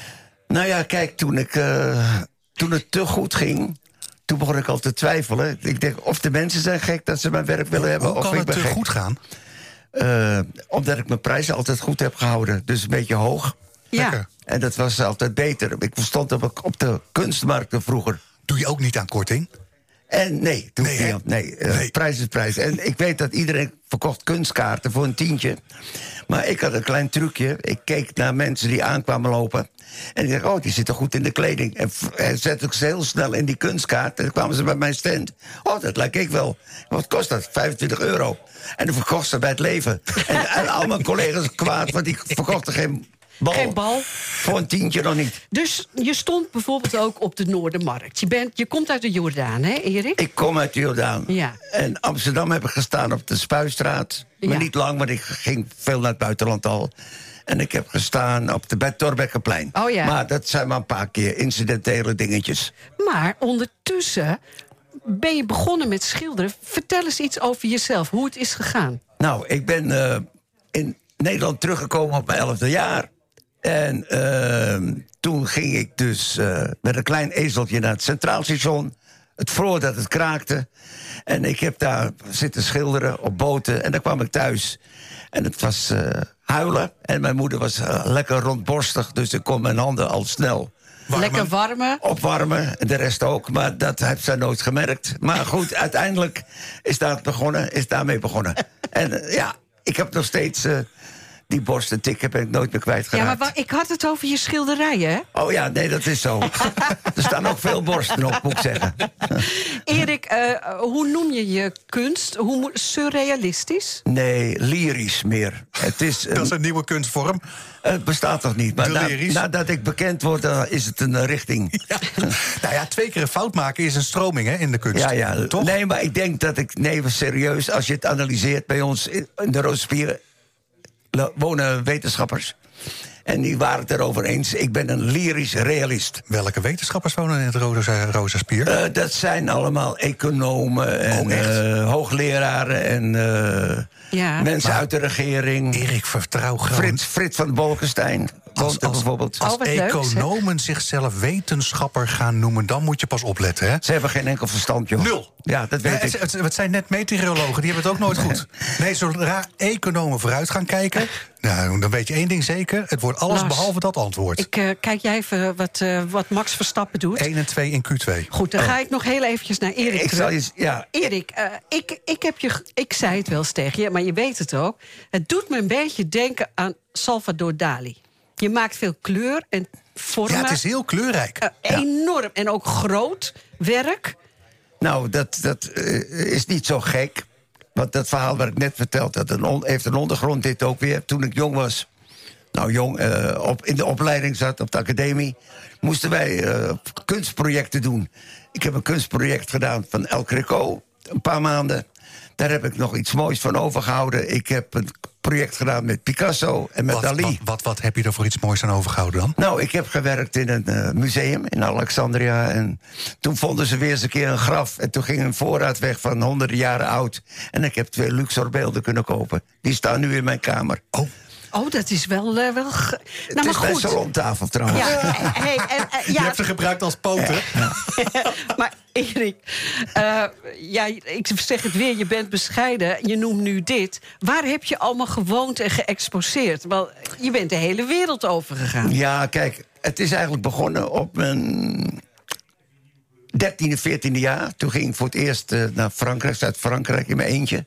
Nou ja, kijk, toen, ik, uh, toen het te goed ging, toen begon ik al te twijfelen. Ik denk, of de mensen zijn gek dat ze mijn werk willen hebben. Hoe of kan ik het ben te gek. goed gaan? Uh, omdat ik mijn prijzen altijd goed heb gehouden. Dus een beetje hoog. Ja. Lekker. En dat was altijd beter. Ik stond op, op de kunstmarkten vroeger. Doe je ook niet aan korting? En nee, doe Nee, ik niet hè? aan. Nee, uh, Nee. prijs is prijs. En ik weet dat iedereen verkocht kunstkaarten voor een tientje. Maar ik had een klein trucje. Ik keek naar mensen die aankwamen lopen. En ik dacht, oh, die zitten goed in de kleding. En, f- en zette ik ze heel snel in die kunstkaart. En dan kwamen ze bij mijn stand. Oh, dat lijkt ik wel. Wat kost dat? vijfentwintig euro. En dan verkocht ze bij het leven. en, en al mijn collega's kwaad, want die verkochten geen bal. Geen bal. Voor een tientje nog niet. Dus je stond bijvoorbeeld ook op de Noordermarkt. Je, bent, je komt uit de Jordaan, hè, Erik? Ik kom uit de Jordaan. Ja. En Amsterdam heb ik gestaan op de Spuistraat. Maar Ja. niet lang, want ik ging veel naar het buitenland al. En ik heb gestaan op de bij het Thorbeckenplein. Oh ja. Maar dat zijn maar een paar keer incidentele dingetjes. Maar ondertussen ben je begonnen met schilderen. Vertel eens iets over jezelf, hoe het is gegaan. Nou, ik ben uh, in Nederland teruggekomen op mijn elfde jaar. En uh, toen ging ik dus uh, met een klein ezeltje naar het Centraal Station. Het vroor dat het kraakte. En ik heb daar zitten schilderen op boten. En dan kwam ik thuis. En het was uh, huilen. En mijn moeder was uh, lekker rondborstig. Dus ik kon mijn handen al snel Warmen. Lekker warmen. opwarmen. En de rest ook. Maar dat heeft zij nooit gemerkt. Maar goed, uiteindelijk is dat begonnen. Is daarmee begonnen. En uh, ja, ik heb nog steeds... Uh, die borst en tik heb ik nooit meer Ja, kwijtgeraakt. maar wa- ik had het over je schilderijen, hè? Oh ja, nee, dat is zo. Er staan ook veel borsten op, moet ik zeggen. Erik, uh, hoe noem je je kunst? Hoe moet- surrealistisch? Nee, lyrisch meer. Het is een, Dat is een nieuwe kunstvorm. het bestaat toch niet. Maar De na, lyrisch? nadat ik bekend word, dan is het een uh, richting. Ja. Nou ja, twee keer een fout maken is een stroming hè, in de kunst. Ja, ja. Toch? Nee, maar ik denk dat ik... Nee, maar serieus, als je het analyseert bij ons in de Rozenspieren... wonen wetenschappers. En die waren het erover eens. Ik ben een lyrisch realist. Welke wetenschappers wonen in het Rosa, Rosa Spier? Uh, dat zijn allemaal economen en Oh, echt? uh, hoogleraren en uh, Ja. mensen Maar- uit de regering. Erik, vertrouw gewoon. Frits, Frits van Bolkestein woont er bijvoorbeeld. Oh, Als wat leuk, zeg. economen zichzelf wetenschapper gaan noemen, dan moet je pas opletten, hè? Ze hebben geen enkel verstand, joh. Nul. Ja, dat weet Nee, ik. het, het, het zijn net meteorologen, die hebben het ook nooit goed. Nee, zodra economen vooruit gaan kijken... nou, dan weet je één ding zeker. Het wordt alles Lars, behalve dat antwoord. Ik, uh, kijk jij even wat, uh, wat Max Verstappen doet. één en twee in Q twee. Goed, dan ga ik nog heel eventjes naar Erik Ik terug. zal je... Ja, Erik, uh, ik, ik, heb je, g- ik zei het wel eens tegen je, maar je weet het ook. Het doet me een beetje denken aan Salvador Dali. Je maakt veel kleur en vormen. Ja, het is heel kleurrijk. Uh, enorm en ook groot werk. nou, dat, dat uh, is niet zo gek. Want dat verhaal wat ik net verteld had... Een on, heeft een ondergrond dit ook weer. Toen ik jong was... Nou, jong, uh, op, in de opleiding zat, op de academie... moesten wij uh, kunstprojecten doen. Ik heb een kunstproject gedaan van El Greco. Een paar maanden. Daar heb ik nog iets moois van overgehouden. Ik heb een project gedaan met Picasso en met wat, Dali. Wat, wat, wat heb je er voor iets moois aan overgehouden dan? Nou, ik heb gewerkt in een uh, museum in Alexandria. En toen vonden ze weer eens een keer een graf. En toen ging een voorraad weg van honderden jaren oud. En ik heb twee Luxor beelden kunnen kopen. Die staan nu in mijn kamer. Oh. Oh, dat is wel... Uh, wel ge... Het nou, is maar bij goed. salontafel trouwens. Ja, hey, en, uh, ja. Je hebt ze gebruikt als poten. Ja. Maar Erik, uh, ja, ik zeg het weer, je bent bescheiden. Je noemt nu dit. Waar heb je allemaal gewoond en geëxposeerd? Wel, je bent de hele wereld overgegaan. Ja, kijk, het is eigenlijk begonnen op mijn dertiende, veertiende jaar. Toen ging ik voor het eerst uh, naar Frankrijk, uit Frankrijk in mijn eentje.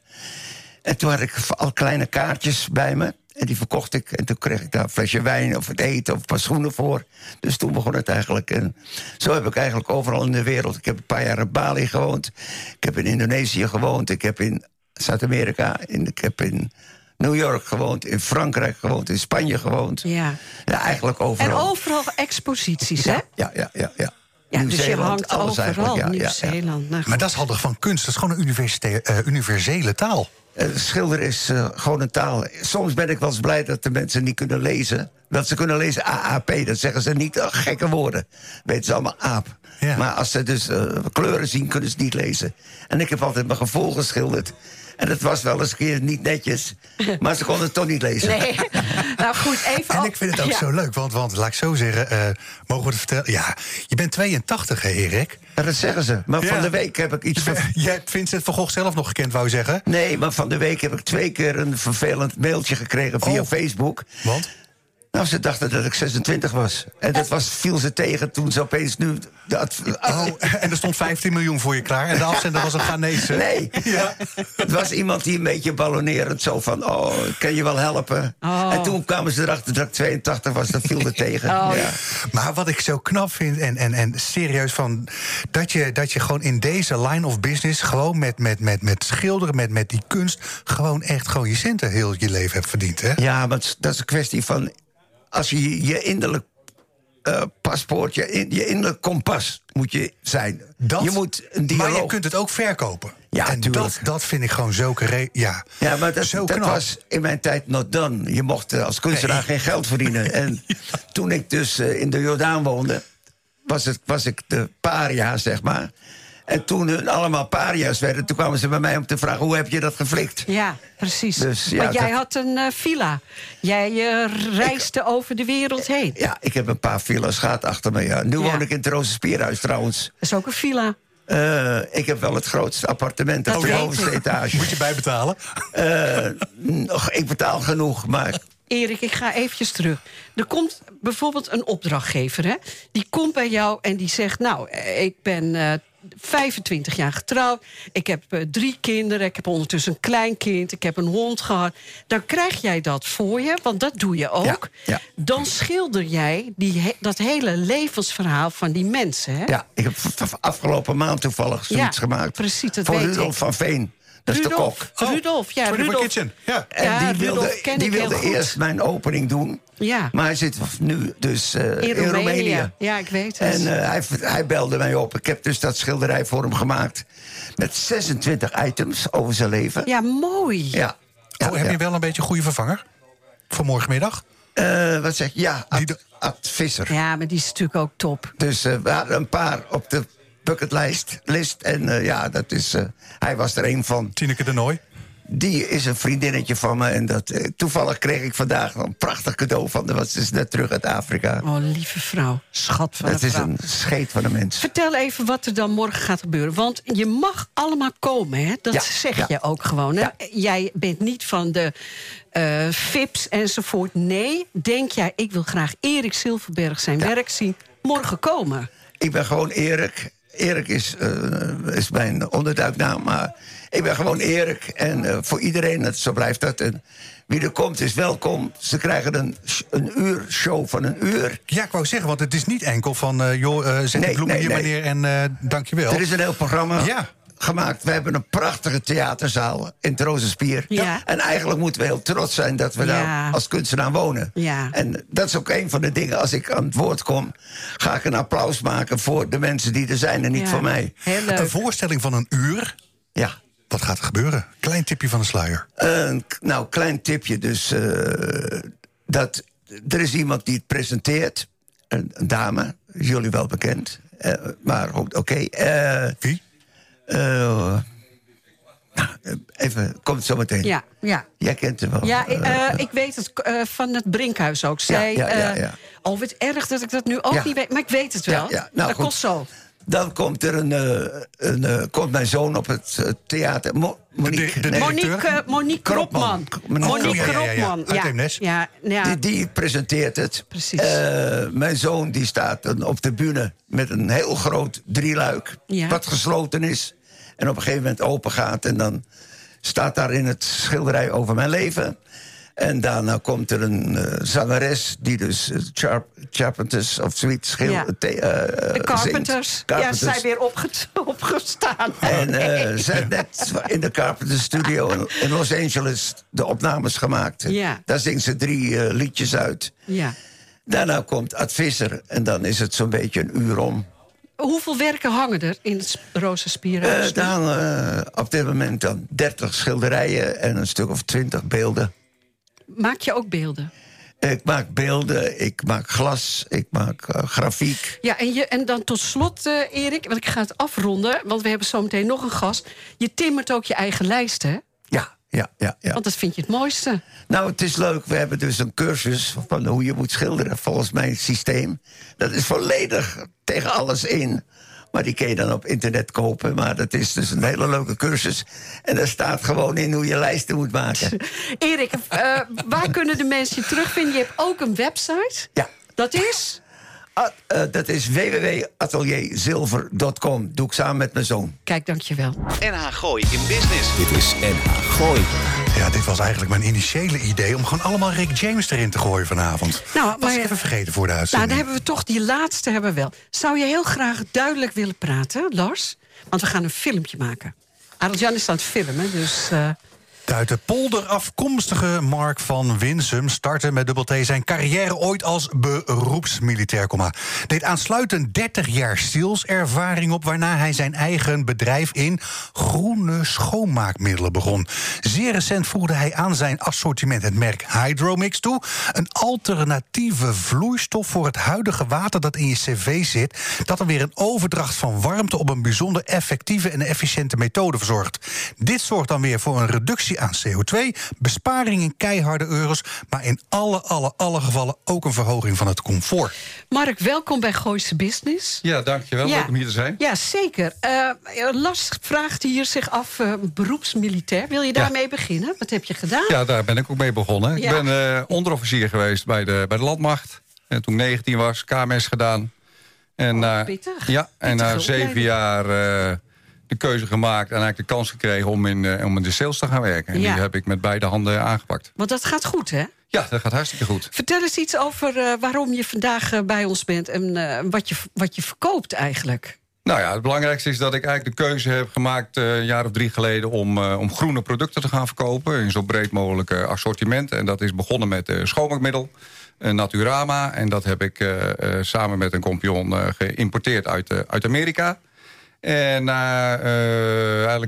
En toen had ik al kleine kaartjes bij me. En die verkocht ik. En toen kreeg ik daar een flesje wijn of het eten of een paar schoenen voor. Dus toen begon het eigenlijk. En zo heb ik eigenlijk overal in de wereld. Ik heb een paar jaar in Bali gewoond. Ik heb in Indonesië gewoond. Ik heb in Zuid-Amerika. Ik heb in New York gewoond. In Frankrijk gewoond. In Spanje gewoond. Ja, ja eigenlijk overal. En overal exposities, hè? Ja, ja, ja, ja. ja. Ja, dus je hangt overal. Ja, Nieuw-Zeeland. ja, Nou, maar dat is handig van kunst. Dat is gewoon een universite- uh, universele taal. Uh, schilder is uh, gewoon een taal. Soms ben ik wel eens blij dat de mensen niet kunnen lezen. Dat ze kunnen lezen A A P, dat zeggen ze niet. Uh, gekke woorden. Weten ze allemaal aap. Ja. Maar als ze dus uh, kleuren zien, kunnen ze niet lezen. En ik heb altijd mijn gevoel geschilderd. En dat was wel eens een keer niet netjes. Maar ze konden het toch niet lezen. Nee. Nou goed, even... En ik vind het ook ja. zo leuk, want, want laat ik zo zeggen... Uh, mogen we het vertellen? Ja, je bent tweeëntachtig, hè, Erik? Ja, dat zeggen ze. Maar ja. van de week heb ik iets... Van... Jij hebt Vincent van Gogh zelf nog gekend, wou je zeggen? Nee, maar van de week heb ik twee keer een vervelend mailtje gekregen via oh. Facebook. Want? Nou, ze dachten dat ik zesentwintig was. En dat was, viel ze tegen toen ze opeens nu... De oh, en er stond vijftien miljoen voor je klaar. En de afzender was een Ghanese. Nee, ja. Het was iemand die een beetje ballonerend zo van... oh, kan je wel helpen? Oh. En toen kwamen ze erachter dat ik tweeëntachtig was. Dat viel er tegen. Oh. Ja. Maar wat ik zo knap vind, en, en, en serieus van... Dat je, dat je gewoon in deze line of business... gewoon met, met, met, met schilderen, met, met die kunst... gewoon echt gewoon je centen heel je leven hebt verdiend, hè? Ja, maar dat is een kwestie van... als je je innerlijk uh, paspoort, je, in, je innerlijk kompas moet je zijn. Dat, je moet een dialoog... Maar je kunt het ook verkopen. Ja, en dat, dat vind ik gewoon zo... Re- ja, ja, maar dat, zo dat was in mijn tijd not done. Je mocht uh, als kunstenaar nee. geen geld verdienen. En ja. toen ik dus uh, in de Jordaan woonde... Was, het, was ik de paria, zeg maar... En toen hun allemaal paria's werden... toen kwamen ze bij mij om te vragen... hoe heb je dat geflikt? Ja, precies. Dus, ja, maar jij dat... had een uh, villa. Jij uh, reisde ik, over de wereld heen. Ja, ik heb een paar villa's gehad achter me. Ja. Nu ja. woon ik in het Rozenspierhuis trouwens. Dat is ook een villa. Uh, ik heb wel het grootste appartement op de bovenste etage. Moet je bijbetalen? Uh, ik betaal genoeg, maar... Erik, ik ga eventjes terug. Er komt bijvoorbeeld een opdrachtgever, hè? Die komt bij jou en die zegt... nou, ik ben uh, vijfentwintig jaar getrouwd. Ik heb uh, drie kinderen. Ik heb ondertussen een kleinkind. Ik heb een hond gehad. Dan krijg jij dat voor je, want dat doe je ook. Ja, ja. Dan schilder jij die he- dat hele levensverhaal van die mensen, hè? Ja, ik heb afgelopen maand toevallig zoiets ja, gemaakt. Precies, dat voor weet Rudolf ik. van Veen. Dat is Rudolf, de kok. Oh, Rudolf, ja. Rudolf Kitchen, ja. En ja, die wilde, Rudolf die wilde eerst mijn opening doen. Ja. Maar hij zit nu dus uh, in, in Roemenië. Roemenië. Ja, ik weet het. En uh, hij, hij belde mij op. Ik heb dus dat schilderij voor hem gemaakt. Met zesentwintig items over zijn leven. Ja, mooi. Ja. Oh, ja, heb ja. je wel een beetje een goede vervanger? Voor morgenmiddag? Uh, wat zeg je? Ja, Ad, Ad Visser. Ja, maar die is natuurlijk ook top. Dus uh, we hadden een paar op de bucketlijst. List, en uh, ja, dat is, uh, hij was er een van. Tineke de Nooi? Die is een vriendinnetje van me. En dat, uh, toevallig kreeg ik vandaag een prachtig cadeau van haar. Want ze is net terug uit Afrika. Oh, lieve vrouw. Schat van een vrouw. Het is een scheet van een mens. Vertel even wat er dan morgen gaat gebeuren. Want je mag allemaal komen, hè? Dat ja, zeg ja. je ook gewoon. Hè? Ja. Jij bent niet van de uh, V I P's enzovoort. Nee, denk jij, ik wil graag Erik Silverberg zijn ja. werk zien. Morgen komen. Ik ben gewoon Erik. Erik is, uh, is mijn onderduiknaam, maar ik ben gewoon Erik. En uh, voor iedereen, dat, zo blijft dat. En wie er komt, is welkom. Ze krijgen een, een uur show van een uur. Ja, ik wou zeggen, want het is niet enkel van... Uh, joh, uh, zet nee, de bloemen nee, hier, nee. meneer, en uh, dankjewel. Er is een heel programma ja. gemaakt. We hebben een prachtige theaterzaal in het Rozenspier. Ja. En eigenlijk moeten we heel trots zijn dat we ja. daar als kunstenaar wonen. Ja. En dat is ook een van de dingen. Als ik aan het woord kom, ga ik een applaus maken voor de mensen die er zijn en niet ja. voor mij. Een voorstelling van een uur... Ja. Wat gaat er gebeuren? Klein tipje van de sluier. Uh, nou, klein tipje. Dus uh, dat er is iemand die het presenteert. Een, een dame, jullie wel bekend. Uh, maar oké. Okay. Uh, Wie? Uh, even, komt zo meteen. Ja, ja. Jij kent hem wel. Ja, uh, ik weet het uh, van het Brinkhuis ook. Zij, ja, ja, ja, ja. Uh, oh, wat erg dat ik dat nu ook ja. niet weet. Maar ik weet het wel. Ja, ja. Nou, dat goed. kost zo. Dan komt er een, uh, een uh, komt mijn zoon op het uh, theater. Mo Monique, de, de nee. Monique, uh, Monique Kropman. Monique Kropman. Ja, ja, ja. Ja, ja, ja. Die, die presenteert het. Precies. Uh, mijn zoon die staat dan op de bühne met een heel groot drieluik. Ja. Wat gesloten is. En op een gegeven moment open gaat. En dan staat daar in het schilderij over mijn leven. En daarna komt er een uh, zangeres die dus uh, Char Charpenters of zoiets schil, ja. te, uh, de Carpenters. Carpenters. Ja, zij weer opge opgestaan. En uh, zij heeft net in de Carpenters Studio in, in Los Angeles de opnames gemaakt. Ja. Daar zingt ze drie uh, liedjes uit. Ja. Daarna komt Ad Visser en dan is het zo'n beetje een uur om. Hoeveel werken hangen er in het Roze Spierenhuis? Uh, er hangen uh, op dit moment dan dertig schilderijen en een stuk of twintig beelden. Maak je ook beelden? Ik maak beelden, ik maak glas, ik maak uh, grafiek. Ja, en, je, en dan tot slot, uh, Erik, want ik ga het afronden, want we hebben zo meteen nog een gast. Je timmert ook je eigen lijst, hè? Ja, ja, ja, ja. Want dat vind je het mooiste. Nou, het is leuk. We hebben dus een cursus van hoe je moet schilderen volgens mijn systeem. Dat is volledig tegen alles in. Maar die kun je dan op internet kopen. Maar dat is dus een hele leuke cursus. En daar staat gewoon in hoe je lijsten moet maken. Erik, uh, waar kunnen de mensen je terugvinden? Je hebt ook een website. Ja. Dat is? Uh, uh, dat is w w w punt atelier zilver punt com. Doe ik samen met mijn zoon. Kijk, dankjewel. N H Gooi in Business. Dit is N H Gooi. Ja, dit was eigenlijk mijn initiële idee om gewoon allemaal Rick James erin te gooien vanavond. Nou, was maar, ik even vergeten voor de Nou, uitzending. dan hebben we toch die laatste hebben we wel. Zou je heel graag duidelijk willen praten, Lars? Want we gaan een filmpje maken. Arjan is aan het filmen, dus... Uh... De uit de polder afkomstige Mark van Winsum startte met dubbel T zijn carrière ooit als beroepsmilitair, komma. Deed aansluitend dertig jaar saleservaring op, waarna hij zijn eigen bedrijf in groene schoonmaakmiddelen begon. Zeer recent voegde hij aan zijn assortiment het merk Hydromix toe, een alternatieve vloeistof voor het huidige water dat in je cv zit, dat er weer een overdracht van warmte op een bijzonder effectieve en efficiënte methode verzorgt. Dit zorgt dan weer voor een reductie aan C O twee, besparing in keiharde euro's, maar in alle, alle, alle gevallen ook een verhoging van het comfort. Mark, welkom bij Gooise Business. Ja, dankjewel. Ja. Leuk om hier te zijn. Ja, zeker. Uh, Lars vraagt hier zich af, uh, beroepsmilitair. Wil je daarmee ja. beginnen? Wat heb je gedaan? Ja, daar ben ik ook mee begonnen. Ja. Ik ben uh, onderofficier geweest bij de, bij de landmacht. En toen ik negentien was, K M S gedaan. En, oh, uh, pittig. Ja, en na uh, zeven jaar... Uh, de keuze gemaakt en eigenlijk de kans gekregen om in, uh, om in de sales te gaan werken. En ja. die heb ik met beide handen aangepakt. Want dat gaat goed, hè? Ja, dat gaat hartstikke goed. Vertel eens iets over uh, waarom je vandaag uh, bij ons bent en uh, wat, je, wat je verkoopt eigenlijk. Nou ja, het belangrijkste is dat ik eigenlijk de keuze heb gemaakt... Uh, een jaar of drie geleden om, uh, om groene producten te gaan verkopen... in zo breed mogelijk uh, assortiment. En dat is begonnen met uh, schoonmaakmiddel, uh, Naturama. En dat heb ik uh, uh, samen met een compagnon uh, geïmporteerd uit, uh, uit Amerika... En na uh, eigenlijk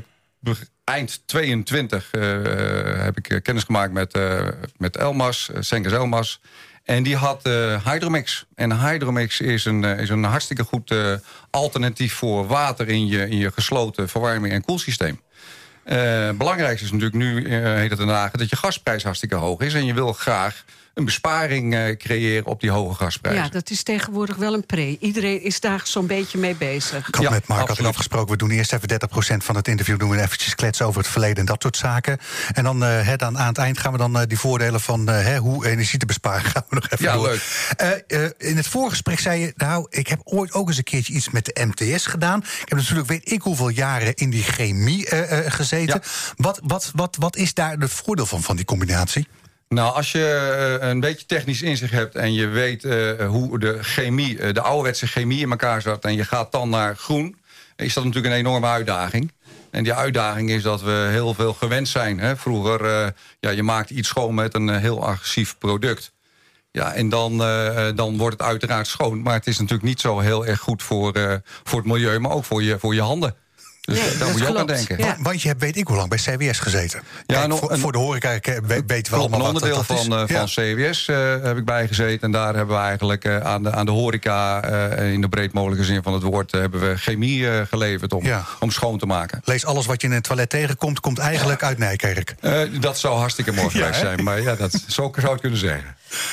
eind tweeëntwintig uh, heb ik kennis gemaakt met, uh, met Elmas, uh, Senkers Elmas. En die had uh, Hydromix. En Hydromix is een, uh, is een hartstikke goed uh, alternatief voor water in je, in je gesloten verwarming- en koelsysteem. Uh, belangrijkste is natuurlijk nu, uh, heet het ten dagen, dat je gasprijs hartstikke hoog is. En je wil graag een besparing uh, creëren op die hoge gasprijzen. Ja, dat is tegenwoordig wel een pre. Iedereen is daar zo'n beetje mee bezig. Ik had ja, met Mark altijd afgesproken, we doen eerst even dertig procent van het interview... doen we eventjes kletsen over het verleden en dat soort zaken. En dan, uh, he, dan aan het eind gaan we dan uh, die voordelen van uh, he, hoe energie te besparen... gaan we nog even ja, door. Leuk. Uh, uh, in het voorgesprek zei je, nou, ik heb ooit ook eens een keertje iets met de M T S gedaan. Ik heb natuurlijk weet ik hoeveel jaren in die chemie uh, uh, gezeten. Ja. Wat, wat, wat, wat is daar het voordeel van, van die combinatie? Nou, als je uh, een beetje technisch inzicht hebt en je weet uh, hoe de chemie, uh, de ouderwetse chemie in elkaar zat... en je gaat dan naar groen, is dat natuurlijk een enorme uitdaging. En die uitdaging is dat we heel veel gewend zijn. Hè? Vroeger, uh, ja, je maakt iets schoon met een uh, heel agressief product. Ja, en dan, uh, dan wordt het uiteraard schoon. Maar het is natuurlijk niet zo heel erg goed voor, uh, voor het milieu, maar ook voor je, voor je handen. Dus Nee, daar moet je ook aan denken. Ja. Want je hebt, weet ik hoe lang, bij C W S gezeten. Ja, Kijk, nog voor, een- voor de horeca eh, we- weten we Klopt, allemaal een wat onderdeel dat, dat van, is. uh, van C W S uh, heb ik bijgezeten. En daar hebben we eigenlijk uh, aan, de, aan de horeca... Uh, in de breed mogelijke zin van het woord... Uh, hebben we chemie uh, geleverd om, Ja. om schoon te maken. Lees alles wat je in het toilet tegenkomt, komt eigenlijk uit Nijkerk. Uh, dat zou hartstikke mooi geweest Ja, hè? zijn. Maar ja, dat zo zou ik het kunnen zeggen.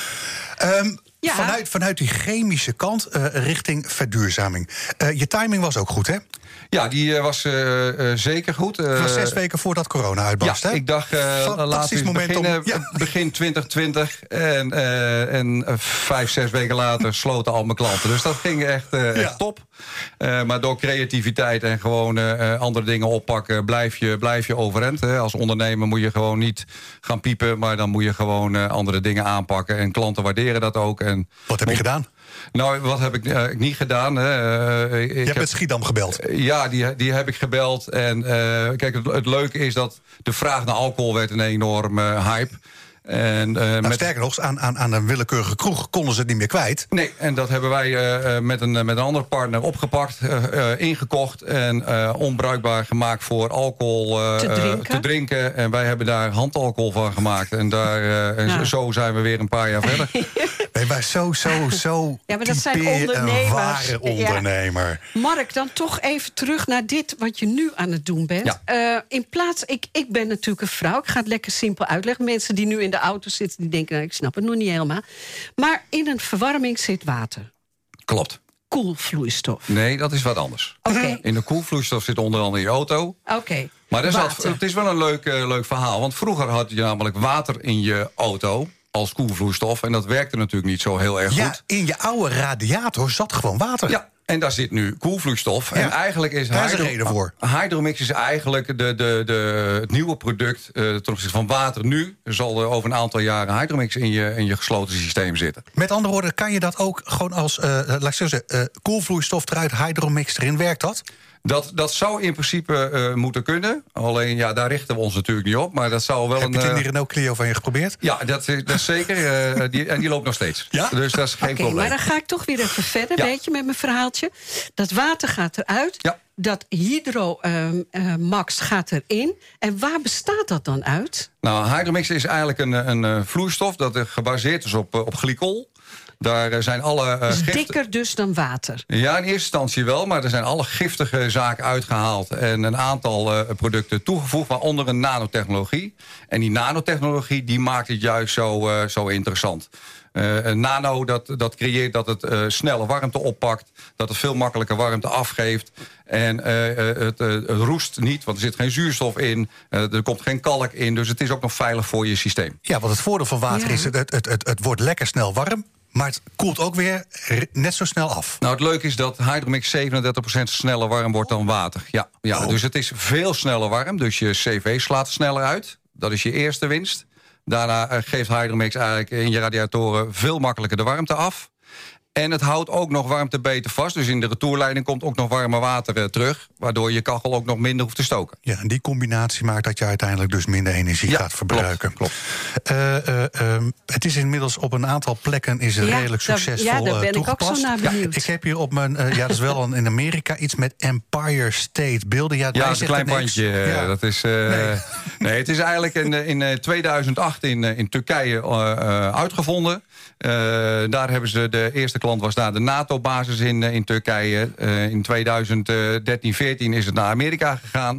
Um, Ja. vanuit, vanuit die chemische kant uh, richting verduurzaming. Uh, je timing was ook goed, hè? Ja, die uh, was uh, uh, zeker goed. Uh, Het was zes weken voordat corona uitbarst, ja, hè? ik dacht, uh, laten we moment beginnen, om- ja. begin twintig twintig. En, uh, en uh, vijf, zes weken later sloten al mijn klanten. Dus dat ging echt, uh, Ja. echt top. Uh, maar door creativiteit en gewoon uh, andere dingen oppakken... blijf je, blijf je overeind. Hè. Als ondernemer moet je gewoon niet gaan piepen... maar dan moet je gewoon uh, andere dingen aanpakken. En klanten waarderen dat ook. En Wat heb je gedaan? Nou, wat heb ik uh, niet gedaan? Hè? Uh, ik Je hebt heb, met Schiedam gebeld. ja, die, die heb ik gebeld. En uh, kijk, het, het leuke is dat de vraag naar alcohol werd een enorme hype. En, uh, Nou, met... sterker nog, aan, aan, aan een willekeurige kroeg konden ze het niet meer kwijt. Nee, en dat hebben wij uh, met, een, met een andere partner opgepakt, uh, uh, ingekocht... en uh, onbruikbaar gemaakt voor alcohol uh, Te drinken. te drinken. En wij hebben daar handalcohol van gemaakt. En, daar, uh, en Ja. zo zijn we weer een paar jaar verder. Nee, maar zo, zo, zo Ja, maar dat zijn typeer ondernemers. een ware Ja. ondernemer. Mark, dan toch even terug naar dit wat je nu aan het doen bent. Ja. Uh, in plaats, ik, ik ben natuurlijk een vrouw. Ik ga het lekker simpel uitleggen. Mensen die nu in de auto zitten, die denken... Nou, ik snap het nog niet helemaal. Maar in een verwarming zit water. Klopt. Koelvloeistof. Nee, dat is wat anders. Oké. In de koelvloeistof zit onder andere je auto. Oké. Maar dat is wat, Water. het is wel een leuk, uh, leuk verhaal. Want vroeger had je namelijk water in je auto als koelvloeistof. En dat werkte natuurlijk niet zo heel erg Ja, goed. in je oude radiator zat gewoon water. Ja, en daar zit nu koelvloeistof. Ja. En eigenlijk is, Daar is een Hydro- reden voor. Hydromix is eigenlijk de, de, de, het nieuwe product uh, ten opzichte van water nu. Er zal er over een aantal jaren Hydromix in je, in je gesloten systeem zitten. Met andere woorden, kan je dat ook gewoon als, uh, laat ik zo zeggen, uh, koelvloeistof eruit, hydromix erin, werkt dat? Dat, dat zou in principe uh, moeten kunnen. Alleen, ja, daar richten we ons natuurlijk niet op. Maar dat zou wel Heb een... je het in uh, die Renault Clio van je geprobeerd? Ja, dat, is- dat is zeker. Uh, die, en die loopt nog steeds. Ja? Dus dat is geen Oké, probleem. maar dan ga ik toch weer even verder, Ja. weet je, met mijn verhaaltje. Dat water gaat eruit. Ja. Dat Hydro um, uh, Max gaat erin. En waar bestaat dat dan uit? Nou, Hydromix is eigenlijk een, een, een vloeistof dat er gebaseerd is op, uh, op glycol. Daar uh, zijn alle uh, Is giften... dikker dus dan water. Ja, in eerste instantie wel, maar er zijn alle giftige zaken uitgehaald... en een aantal uh, producten toegevoegd, waaronder een nanotechnologie. En die nanotechnologie die maakt het juist zo, uh, zo interessant. Uh, een nano dat, dat creëert dat het uh, snelle warmte oppakt... dat het veel makkelijker warmte afgeeft... en uh, uh, het, uh, het roest niet, want er zit geen zuurstof in... Uh, er komt geen kalk in, dus het is ook nog veilig voor je systeem. Ja, want het voordeel van water Ja. is, het, het, het, het, het wordt lekker snel warm... maar het koelt ook weer r- net zo snel af. Nou, het leuke is dat Hydromix zevenendertig procent sneller warm wordt dan water. Ja, ja Oh. Dus het is veel sneller warm, dus je C V slaat sneller uit. Dat is je eerste winst. Daarna uh, geeft Hydromix eigenlijk in je radiatoren veel makkelijker de warmte af. En het houdt ook nog warmte beter vast. Dus in de retourleiding komt ook nog warme water uh, terug... waardoor je kachel ook nog minder hoeft te stoken. Ja, en die combinatie maakt dat je uiteindelijk dus minder energie Ja, gaat verbruiken. klopt, Uh, uh, um, het is inmiddels op een aantal plekken is het Ja, redelijk daar- succesvol ja, daar ben uh, ik ook zo toegepast. naar benieuwd. Ja, ik heb hier op mijn, uh, ja, dat is wel een, in Amerika iets met Empire State beelden. Ja, Ja, mij dat is een zegt klein het niks. bandje. uh, Ja. Dat is, uh, Nee. nee. Het is eigenlijk in, uh, in uh, tweeduizend acht in, uh, in Turkije uh, uh, uitgevonden. Uh, daar hebben ze, de eerste klant was daar de NATO-basis in, uh, in Turkije. Uh, in tweeduizend dertien, veertien is het naar Amerika gegaan.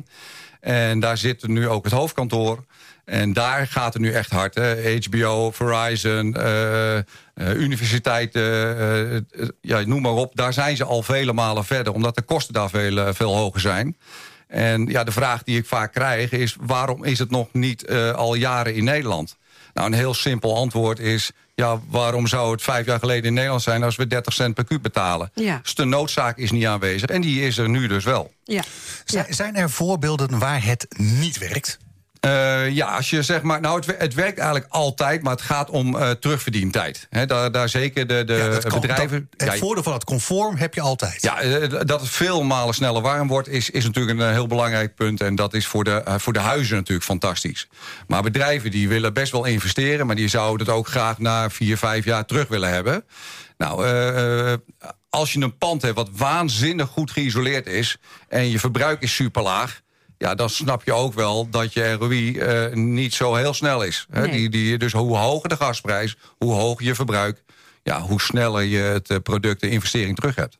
En daar zit nu ook het hoofdkantoor. En daar gaat het nu echt hard. Hè. H B O, Verizon, uh, uh, universiteiten, uh, uh, ja, noem maar op. Daar zijn ze al vele malen verder, omdat de kosten daar veel, uh, veel hoger zijn. En ja, de vraag die ik vaak krijg is... waarom is het nog niet uh, al jaren in Nederland? Nou, een heel simpel antwoord is... ja, waarom zou het vijf jaar geleden in Nederland zijn... als we dertig cent per kuub betalen? Ja. Dus de noodzaak is niet aanwezig. En die is er nu dus wel. Ja. Zijn, zijn er voorbeelden waar het niet werkt? Uh, ja, als je zeg maar... Nou, het, het werkt eigenlijk altijd, maar het gaat om uh, terugverdientijd. He, daar, daar zeker de, de Ja, dat kan- bedrijven... dat- het ja, voordeel van het conform heb je altijd. Ja, uh, dat het veel malen sneller warm wordt... is, is natuurlijk een uh, heel belangrijk punt. En dat is voor de, uh, voor de huizen natuurlijk fantastisch. Maar bedrijven die willen best wel investeren... maar die zouden het ook graag na vier, vijf jaar terug willen hebben. Nou, uh, uh, als je een pand hebt wat waanzinnig goed geïsoleerd is en je verbruik is super laag, ja, dan snap je ook wel dat je R O I uh, niet zo heel snel is. Hè? Nee. Die, die, dus hoe hoger de gasprijs, hoe hoger je verbruik, ja, hoe sneller je het uh, product, de investering terug hebt.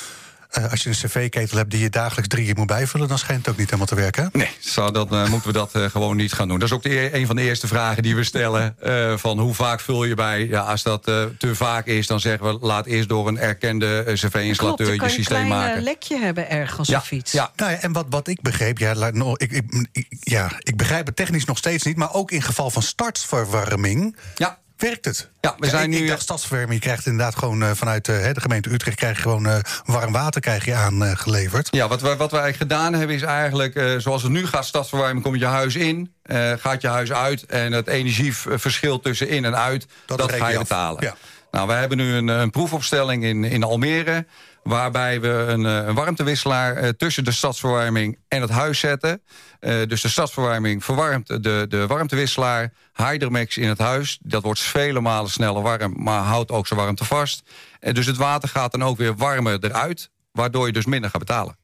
Uh, als je een cv-ketel hebt die je dagelijks drie keer moet bijvullen, dan schijnt het ook niet helemaal te werken. Nee, zo, dan uh, moeten we dat uh, gewoon niet gaan doen. Dat is ook de e- een van de eerste vragen die we stellen. Uh, van hoe vaak vul je bij? Ja, als dat uh, te vaak is, dan zeggen we laat eerst door een erkende uh, cv-installateur je systeem maken. Klopt, dan kan je een klein uh, lekje hebben ergens ja, of iets. Ja. Nou ja, en wat, wat ik begreep, ja, nou, ik, ik, ik, ja, ik begrijp het technisch nog steeds niet, maar ook in geval van startverwarming. Ja. Werkt het? Ja, we ja, zijn ik, nu... ik dacht stadsverwarming, je krijgt inderdaad gewoon uh, vanuit uh, de gemeente Utrecht krijg je gewoon uh, warm water krijg je aangeleverd. Uh, ja, wat we, wat we eigenlijk gedaan hebben is eigenlijk, uh, zoals het nu gaat, stadsverwarming, komt je huis in, uh, gaat je huis uit en het energieverschil tussen in en uit, dat, dat ga je betalen. Ja. Nou, wij hebben nu een, een proefopstelling in, in Almere, waarbij we een, een warmtewisselaar uh, tussen de stadsverwarming en het huis zetten. Uh, dus de stadsverwarming verwarmt de, de warmtewisselaar, Hydromax in het huis. Dat wordt vele malen sneller warm, maar houdt ook zijn warmte vast. Uh, dus het water gaat dan ook weer warmer eruit, waardoor je dus minder gaat betalen.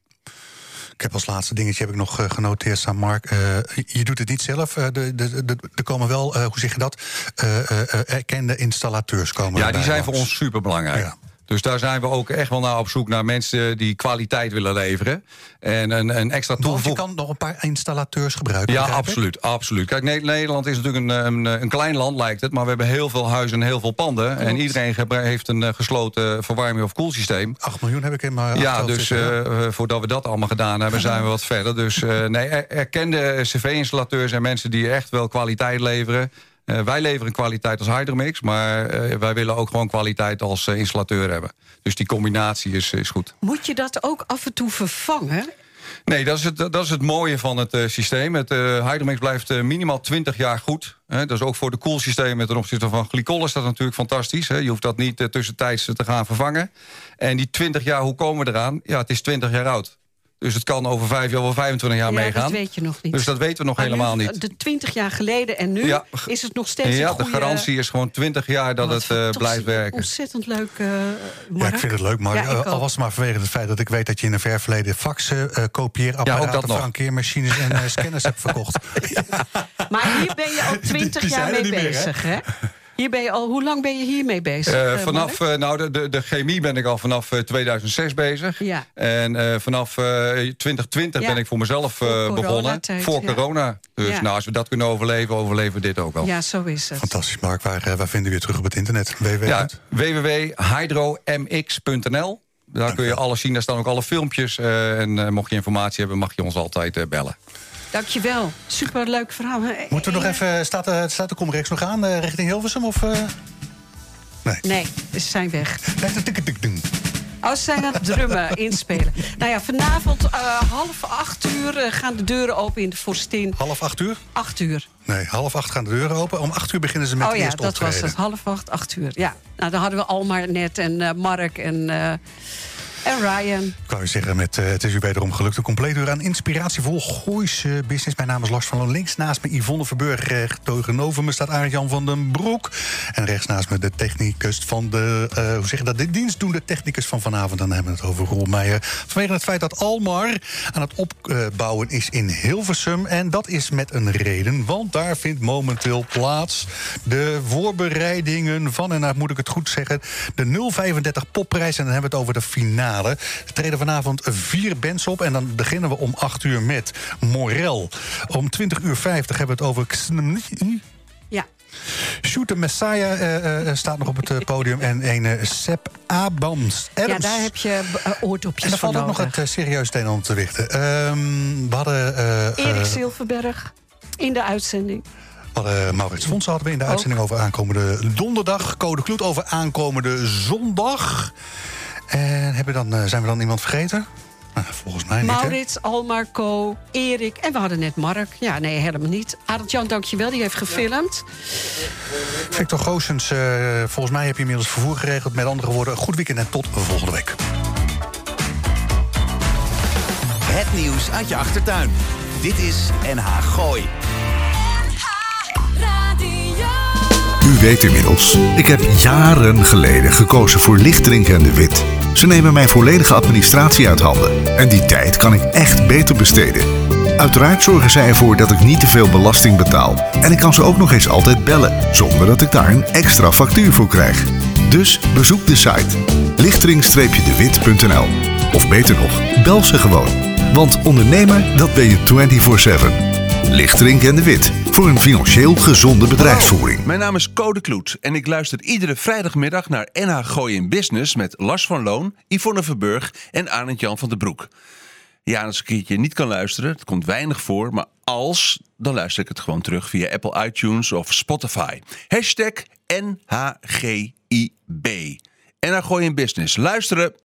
Ik heb als laatste dingetje heb ik nog uh, genoteerd aan Mark. Uh, je doet het niet zelf. Uh, de, de, de, er komen wel, uh, hoe zeg je dat, uh, uh, erkende installateurs komen. Ja, die zijn voor ons superbelangrijk. Ja. Dus daar zijn we ook echt wel naar op zoek naar mensen die kwaliteit willen leveren. En een, een extra toevoeging. Want je kan nog een paar installateurs gebruiken. Ja, absoluut, absoluut. Kijk, Nederland is natuurlijk een, een, een klein land, lijkt het. Maar we hebben heel veel huizen en heel veel panden. Klopt. En iedereen heeft een gesloten verwarming- of koelsysteem. acht miljoen heb ik in mijn Ja, dus uh, voordat we dat allemaal gedaan hebben, zijn we wat verder. Dus uh, nee, erkende cv-installateurs en mensen die echt wel kwaliteit leveren. Uh, wij leveren kwaliteit als Hydromax, maar uh, wij willen ook gewoon kwaliteit als uh, installateur hebben. Dus die combinatie is, is goed. Moet je dat ook af en toe vervangen? Nee, dat is het, dat is het mooie van het uh, systeem. Het uh, Hydromax blijft uh, minimaal twintig jaar goed. Hè. Dat is ook voor de koelsystemen ten opzichte van glycol is dat natuurlijk fantastisch. Hè. Je hoeft dat niet uh, tussentijds te gaan vervangen. En die twintig jaar, hoe komen we eraan? Ja, het is twintig jaar oud. Dus het kan over vijf jaar of vijfentwintig jaar ja, meegaan. Dat weet je nog niet. Dus dat weten we nog maar helemaal nu, niet. De twintig jaar geleden en nu ja, is het nog steeds ja, een goede... de garantie is gewoon twintig jaar dat het uh, blijft werken. Ontzettend leuk, uh, Ja, ik vind het leuk, maar ja, al was het maar vanwege het feit dat ik weet dat je in een ver verleden faxen, uh, kopieerapparaten, ja, frankeermachines en uh, scanners hebt verkocht. Ja. Maar hier ben je al twintig jaar mee bezig, meer, hè? hè? Hier ben je al, hoe lang ben je hiermee bezig? Uh, vanaf, uh, nou, de, de, de chemie ben ik al vanaf uh, tweeduizend zes bezig. Ja. En uh, vanaf uh, twintig twintig ja. ben ik voor mezelf uh, voor begonnen. Voor ja. corona. Dus ja. nou, als we dat kunnen overleven, overleven we dit ook wel. Ja, zo is het. Fantastisch, Mark. Waar, uh, waar vinden we je terug op het internet? w w w Ja, w w w punt hydromx punt n l. Daar Dank kun je alles zien. Daar staan ook alle filmpjes. Uh, en uh, mocht je informatie hebben, mag je ons altijd uh, bellen. Dankjewel. Superleuk verhaal. Moeten we nog even... Staat de, staat de Comrex nog aan uh, richting Hilversum? Of, uh... Nee. Nee, ze zijn weg. Oh, ze zijn aan het drummen, inspelen. Nou ja, vanavond uh, half acht uur uh, gaan de deuren open in de Vorstin. Half acht uur? Acht uur. Nee, half acht gaan de deuren open. Om acht uur beginnen ze met oh, de ja, eerste optreden. Oh ja, dat was het. Half acht, acht uur. Ja, nou, dan hadden we Almar net en uh, Mark en... Uh, En Ryan. Ik wou je zeggen, met, uh, het is u wederom gelukt. Een compleet uur aan inspiratievol Gooise business. Mijn naam is Lars van Loon. Links naast me Yvonne Verburg. Recht tegenover me staat Arjan van den Broek. En rechts naast me de technicus van de... Uh, hoe zeg je dat? De dienstdoende technicus van vanavond. Dan hebben we het over Roel Meijer. Vanwege het feit dat Almar aan het opbouwen is in Hilversum. En dat is met een reden. Want daar vindt momenteel plaats de voorbereidingen van... en nou moet ik het goed zeggen... de nul vijfendertig popprijs. En dan hebben we het over de finale. Er treden vanavond vier bands op. En dan beginnen we om acht uur met Morel. Om twintig uur vijftig hebben we het over... Ja. Shoot the Messiah uh, uh, staat nog op het uh, podium. En een uh, Sepp Abams. Adams. Ja, daar heb je uh, oordopjes en dan valt ook nog het uh, serieus ten om te wichten. Uh, we hadden... Uh, Erik Silverberg in de uitzending. We hadden Maurits Vonsen hadden we in de uitzending ook over aankomende donderdag. Code Kloet over aankomende zondag. En hebben dan, uh, zijn we dan iemand vergeten? Nou, volgens mij niet. Maurits, Almar, Co, Erik en we hadden net Mark. Ja, nee, helemaal niet. Arend-Jan, dankjewel, die heeft gefilmd. Victor Goossens, uh, volgens mij heb je inmiddels vervoer geregeld. Met andere woorden, goed weekend en tot volgende week. Het nieuws uit je achtertuin. Dit is N H Gooi. U weet inmiddels, ik heb jaren geleden gekozen voor licht drinkende wit. Ze nemen mijn volledige administratie uit handen. En die tijd kan ik echt beter besteden. Uiteraard zorgen zij ervoor dat ik niet te veel belasting betaal. En ik kan ze ook nog eens altijd bellen, zonder dat ik daar een extra factuur voor krijg. Dus bezoek de site lichtering de wit punt n l. Of beter nog, bel ze gewoon. Want ondernemer, dat ben je vierentwintig zeven. Lichtering en de Wit, voor een financieel gezonde bedrijfsvoering. Hallo, mijn naam is Code Kloet en ik luister iedere vrijdagmiddag naar N H Gooi in Business met Lars van Loon, Yvonne Verburg en Arend-Jan van den Broek. Ja, als ik een keertje niet kan luisteren, het komt weinig voor, maar als, dan luister ik het gewoon terug via Apple iTunes of Spotify. Hashtag N H G I B. N H Gooi in Business. Luisteren!